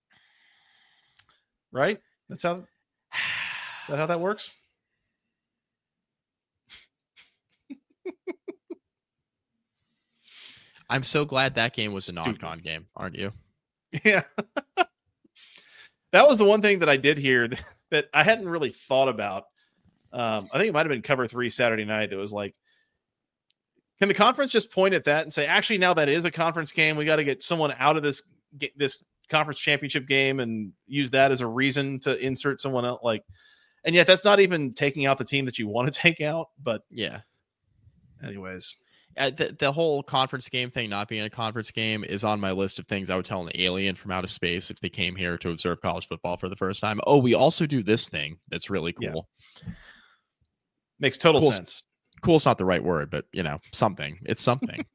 Right? That's how is that how that works? I'm so glad that game was a Stupid. non-con game, aren't you? Yeah. That was the one thing that I did hear that, that I hadn't really thought about. Um, I think it might have been Cover Three Saturday night. That was like, can the conference just point at that and say, actually, now that is a conference game, we got to get someone out of this this conference championship game and use that as a reason to insert someone else? Like, and yet that's not even taking out the team that you want to take out. But yeah. Anyways, uh, the the whole conference game thing not being a conference game is on my list of things I would tell an alien from outer space if they came here to observe college football for the first time. Oh, we also do this thing that's really cool. Yeah. Makes total cool. sense. Cool's not the right word, but you know, something. It's something.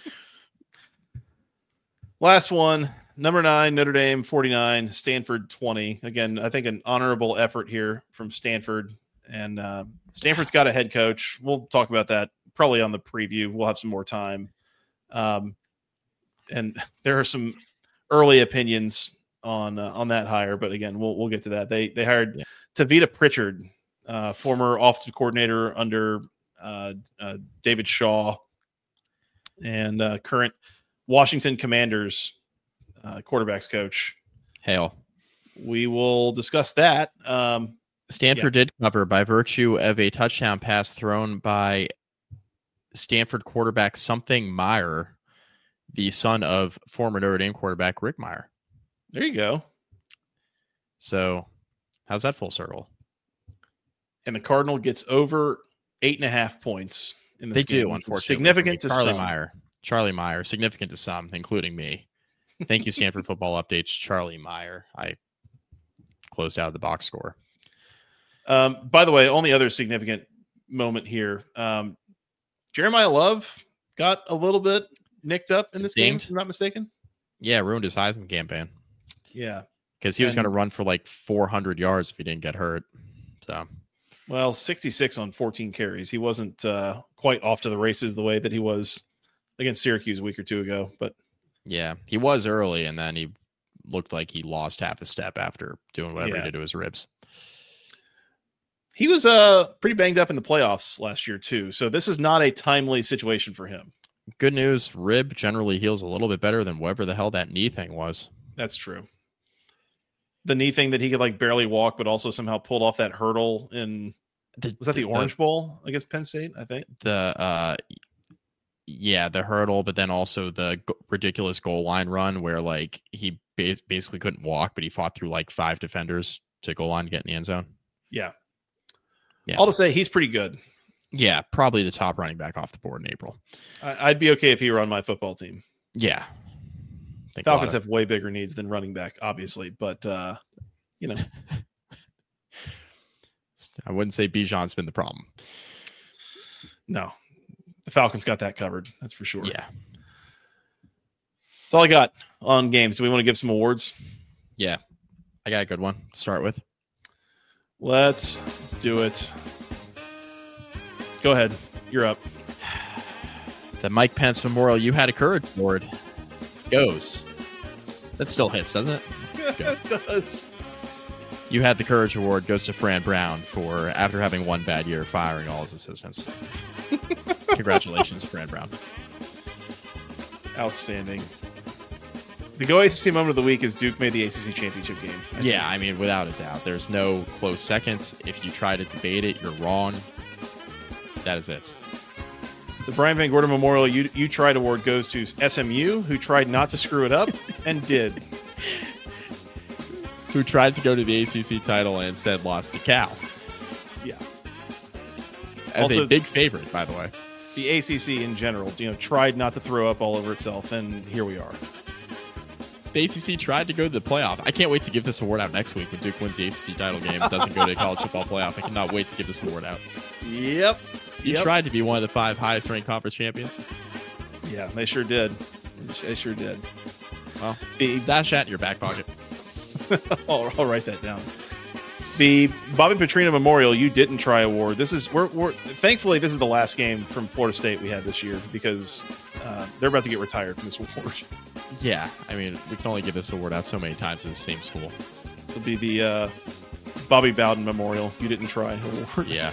Last one, number nine, Notre Dame forty-nine, Stanford twenty. Again, I think an honorable effort here from Stanford. And uh, Stanford's got a head coach. We'll talk about that probably on the preview. We'll have some more time. Um, and there are some early opinions on uh, on that hire, but again, we'll we'll get to that. They they hired yeah. Tavita Pritchard, uh, former offensive coordinator under uh, uh, David Shaw, and uh, current Washington Commanders uh, quarterbacks coach. Hail. We will discuss that. Um, Stanford yeah. did cover by virtue of a touchdown pass thrown by Stanford quarterback something Meyer, the son of former Notre Dame quarterback Rick Meyer. There you go. So how's that full circle? And the Cardinal gets over eight and a half points in this they game. do, unfortunately. Significant to Charlie some. Meyer. Charlie Meyer, significant to some, including me. Thank you, Stanford Football Updates, Charlie Meyer. I closed out the box score. Um, by the way, only other significant moment here. Um, Jeremiah Love got a little bit nicked up in this Dinged. game, if I'm not mistaken. Yeah, ruined his Heisman campaign. Yeah. Because he was And- going to run for like four hundred yards if he didn't get hurt. So, Well, sixty-six on fourteen carries. He wasn't uh, quite off to the races the way that he was against Syracuse a week or two ago. But yeah, he was early, and then he looked like he lost half a step after doing whatever Yeah. he did to his ribs. he was uh, pretty banged up in the playoffs last year, too. So this is not a timely situation for him. Good news, rib generally heals a little bit better than whatever the hell that knee thing was. That's true. The knee thing that he could like barely walk, but also somehow pulled off that hurdle in The, was that the, Orange Bowl against Penn State? I think The uh, yeah, the hurdle, but then also the g- ridiculous goal line run where like he ba- basically couldn't walk, but he fought through like five defenders to goal line to get in the end zone. yeah. Yeah, All to say, he's pretty good. yeah, probably the top running back off the board in April. I, I'd be okay if he were on my football team. Yeah, Think a lot Falcons of- have way bigger needs than running back, obviously, but uh, you know, I wouldn't say Bijan's been the problem. no, the Falcons got that covered. That's for sure. Yeah, That's all I got on games. Do we want to give some awards? yeah, I got a good one to start with. Let's do it. Go ahead. You're up. The Mike Pence Memorial You Had a Courage Award goes. That still hits, doesn't it? It does. You Had the Courage Award goes to Fran Brown for, after having one bad year, firing all his assistants. Congratulations, Fran Brown. Outstanding. The Go A C C moment of the week is Duke made the A C C championship game. I Yeah, think. I mean, without a doubt. There's no close seconds. If you try to debate it, you're wrong. That is it. The Brian Van Gordon Memorial You You Tried Award goes to S M U, who tried not to screw it up and did. Who tried to go to the A C C title and instead lost to Cal. Yeah. As Also- a big favorite, by the way. The A C C in general, you know, tried not to throw up all over itself, and here we are. The A C C tried to go to the playoff. I can't wait to give this award out next week when Duke wins the A C C title game and doesn't go to the college football playoff. I cannot wait to give this award out. Yep. You Yep. tried to be one of the five highest ranked conference champions. Yeah, they sure did. They sure did. Well, The, stash that in your back pocket. I'll, I'll write that down. The Bobby Petrino Memorial You Didn't Try Award. This is we're, we're thankfully this is the last game from Florida State we had this year because uh, they're about to get retired from this award. Yeah, I mean, we can only give this award out so many times in the same school. This will be the uh, Bobby Bowden Memorial You Didn't Try Award. Yeah.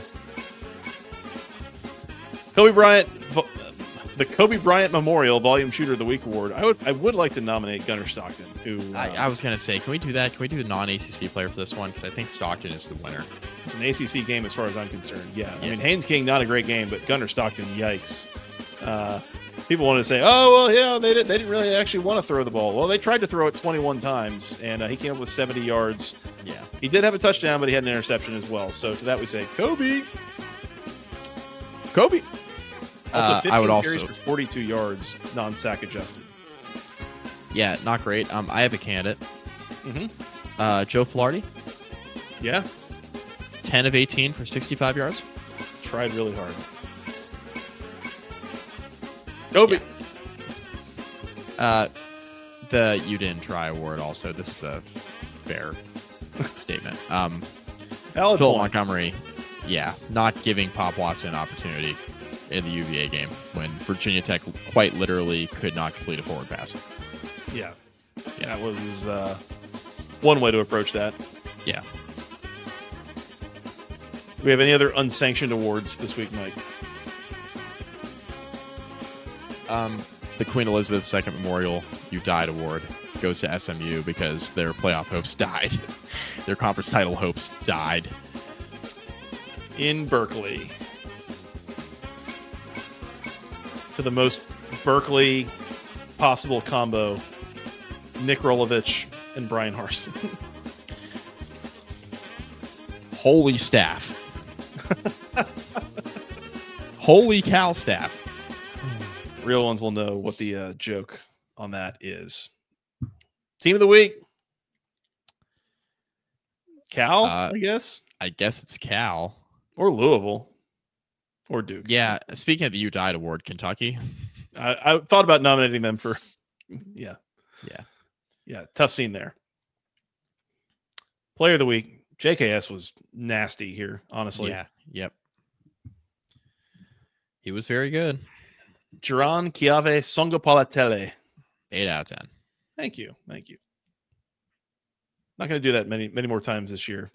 Kobe Bryant, vo- the Kobe Bryant Memorial Volume Shooter of the Week Award. I would I would like to nominate Gunnar Stockton, who uh, I, I was going to say, can we do that? Can we do a non-A C C player for this one? Because I think Stockton is the winner. it's an A C C game as far as I'm concerned. Yeah, I Yeah. mean Haynes King not a great game, but Gunnar Stockton, yikes. Uh, people want to say, oh well, yeah, they did, they didn't really actually want to throw the ball. Well, they tried to throw it twenty-one times, and uh, he came up with seventy yards. Yeah. He did have a touchdown, but he had an interception as well. So to that we say, Kobe. Kobe. Also, Uh, fifteen I would carries also, for forty-two yards, non-sack adjusted. yeah, not great. Um, I have a candidate. Mhm. Uh, Joe Flaherty, Yeah, ten of eighteen for sixty-five yards. tried really hard. Kobe. Uh, the You Didn't Try award also. This is a fair statement. Um, Valid Philip point. Montgomery, yeah, not giving Pop Watson an opportunity in the U V A game when Virginia Tech quite literally could not complete a forward pass. Yeah. Yeah, that was uh, one way to approach that. Yeah. Do we have any other unsanctioned awards this week, Mike? Um, the Queen Elizabeth the Second Memorial You Died Award goes to S M U because their playoff hopes died. Their conference title hopes died. In Berkeley. To the most Berkeley possible combo, Nick Rolovich and Brian Harsin. Holy staff. Holy cow staff. Real ones will know what the uh, joke on that is. Team of the week. Cal, Uh, I guess. I guess it's Cal. Or Louisville. Or Duke. Yeah, speaking of the You Died Award, Kentucky. I, I thought about nominating them for, yeah. Yeah. Yeah, tough scene there. Player of the week. J K S was nasty here, honestly. Yeah. Yep. He was very good. Jaron Chiave Songopalatele. Eight out of ten. Thank you. Thank you. Not going to do that many, many more times this year.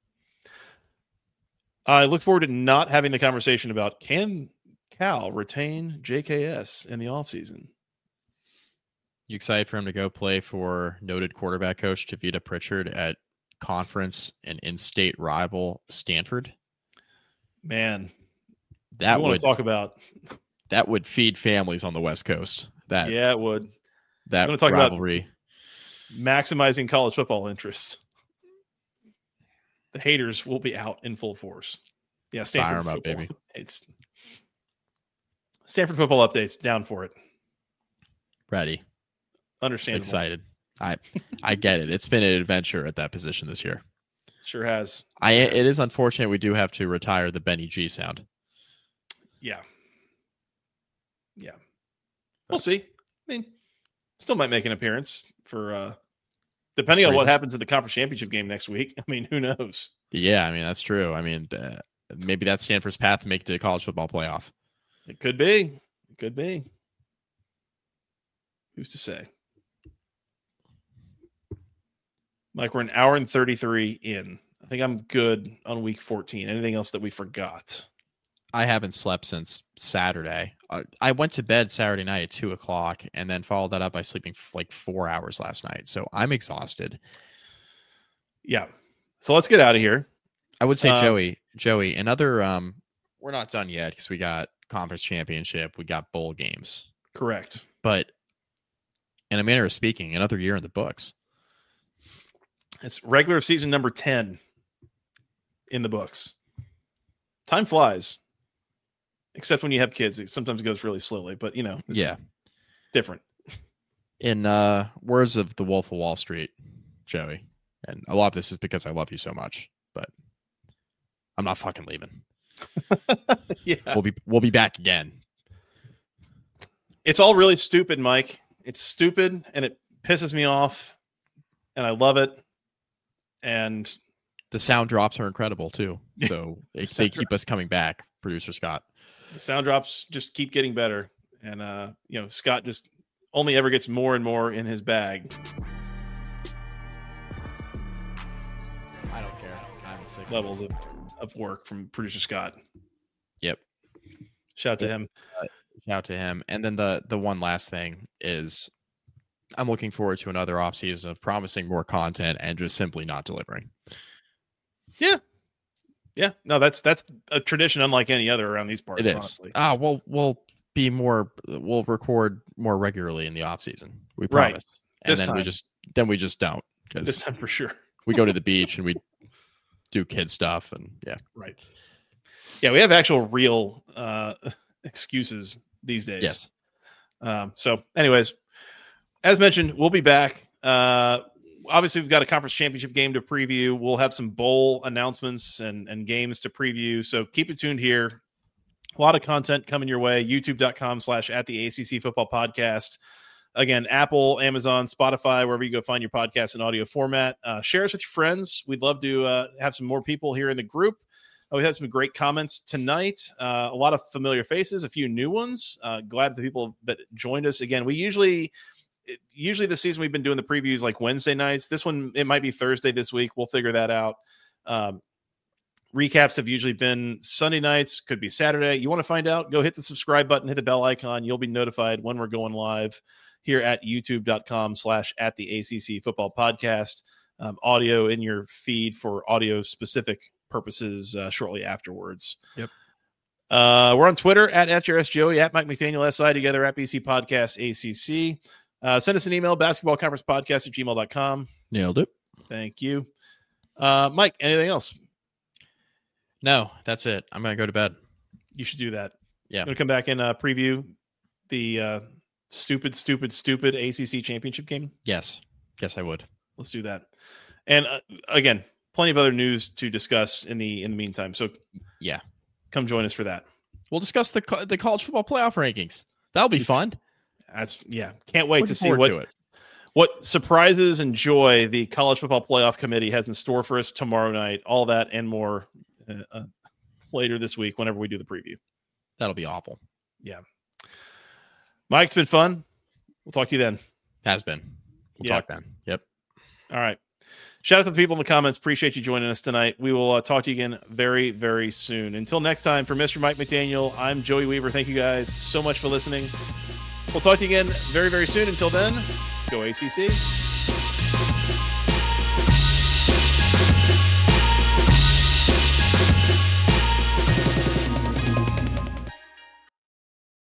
I look forward to not having the conversation about can Cal retain J K S in the offseason. You excited for him to go play for noted quarterback coach Tavita Pritchard at conference and in-state rival Stanford? Man, That I want would to talk about. that would feed families on the West Coast. That Yeah, it would. that I'm gonna talk about- rivalry. Maximizing college football interest. The haters will be out in full force. Yeah, Stanford Fire 'em up, football. baby. It's Stanford football updates. Down for it. Ready, Understandable. excited. I I get it. It's been an adventure at that position this year. Sure has. I it is unfortunate we do have to retire the Benny G sound. Yeah. Yeah. We'll see. I mean, still might make an appearance for uh depending on what Reasons. happens in the conference championship game next week. I mean, who knows? Yeah, I mean that's true. I mean uh, maybe that's Stanford's path to make it to the college football playoff. It could be. It could be. Who's to say? Mike, we're an hour and thirty-three in. I think I'm good on week fourteen. Anything else that we forgot? I haven't slept since Saturday. Uh, I went to bed Saturday night at two o'clock and then followed that up by sleeping f- like four hours last night. So I'm exhausted. Yeah. So let's get out of here. I would say, Um, Joey, Joey, another, um, we're not done yet because we got conference championship. We got bowl games. Correct. But in a manner of speaking, another year in the books. It's regular season number ten in the books. Time flies. Except when you have kids. It sometimes goes really slowly, but you know, it's Yeah. different. In uh, words of the Wolf of Wall Street, Joey, and a lot of this is because I love you so much, but I'm not fucking leaving. Yeah. We'll be we'll be back again. It's all really stupid, Mike. It's stupid and it pisses me off and I love it. And The sound drops are incredible too, so they, Sound they keep us coming back. Producer Scott. the sound drops just keep getting better. And, uh, you know, Scott just only ever gets more and more in his bag. I don't care. I'm sick. of Levels this. of, of work from producer Scott. Yep. Shout out to him. Shout out to him. And then the the one last thing is I'm looking forward to another offseason of promising more content and just simply not delivering. Yeah. Yeah. No, that's that's a tradition unlike any other around these parts, It is. honestly. Ah, we'll we'll be more we'll record more regularly in the offseason. We Right. promise. And This then we time. just then we just don't This because time for sure. we go to the beach and we do kid stuff and yeah. Right. Yeah, we have actual real uh excuses these days. Yes. Um, so anyways, as mentioned, we'll be back. Uh obviously we've got a conference championship game to preview. We'll have some bowl announcements and, and games to preview. So keep it tuned here. A lot of content coming your way. YouTube.com slash at the A C C football podcast. Again, Apple, Amazon, Spotify, wherever you go find your podcast in audio format. Uh, share us with your friends. We'd love to uh, have some more people here in the group. Uh, we had some great comments tonight. Uh, a lot of familiar faces, a few new ones. Uh, glad the people that joined us. Again, we usually, usually this season we've been doing the previews like Wednesday nights. This one, it might be Thursday this week. We'll figure that out. Um, recaps have usually been Sunday nights, could be Saturday. You want to find out? Go hit the subscribe button, hit the bell icon. You'll be notified when we're going live here at youtube.com slash at the ACC football podcast. Um, audio in your feed for audio specific purposes uh, shortly afterwards. Yep. Uh, we're on Twitter at F J R S Joey, at Mike McDaniel S I, together at B C Podcast A C C. Uh, send us an email, basketball conference podcast at gmail dot com. Nailed it. Thank you. Uh, Mike, anything else? No, that's it. I'm gonna go to bed. You should do that. Yeah. I'm going to come back and uh, preview the uh, stupid, stupid, stupid A C C championship game. Yes. Yes, I would. Let's do that. And uh, again, plenty of other news to discuss in the in the meantime. So Yeah. come join us for that. We'll discuss the co- the college football playoff rankings. That'll be fun. That's yeah. Can't wait Looking to see forward what to it. what surprises and joy the college football playoff committee has in store for us tomorrow night. All that and more uh, uh, later this week whenever we do the preview. That'll be awful. Yeah. Mike, it's been fun. We'll talk to you then. Has been. We'll Yeah. talk then. Yep. All right. Shout out to the people in the comments. Appreciate you joining us tonight. We will uh, talk to you again very, very soon. Until next time, for Mister Mike McDaniel, I'm Joey Weaver. Thank you guys so much for listening. We'll talk to you again very, very soon. Until then, go A C C.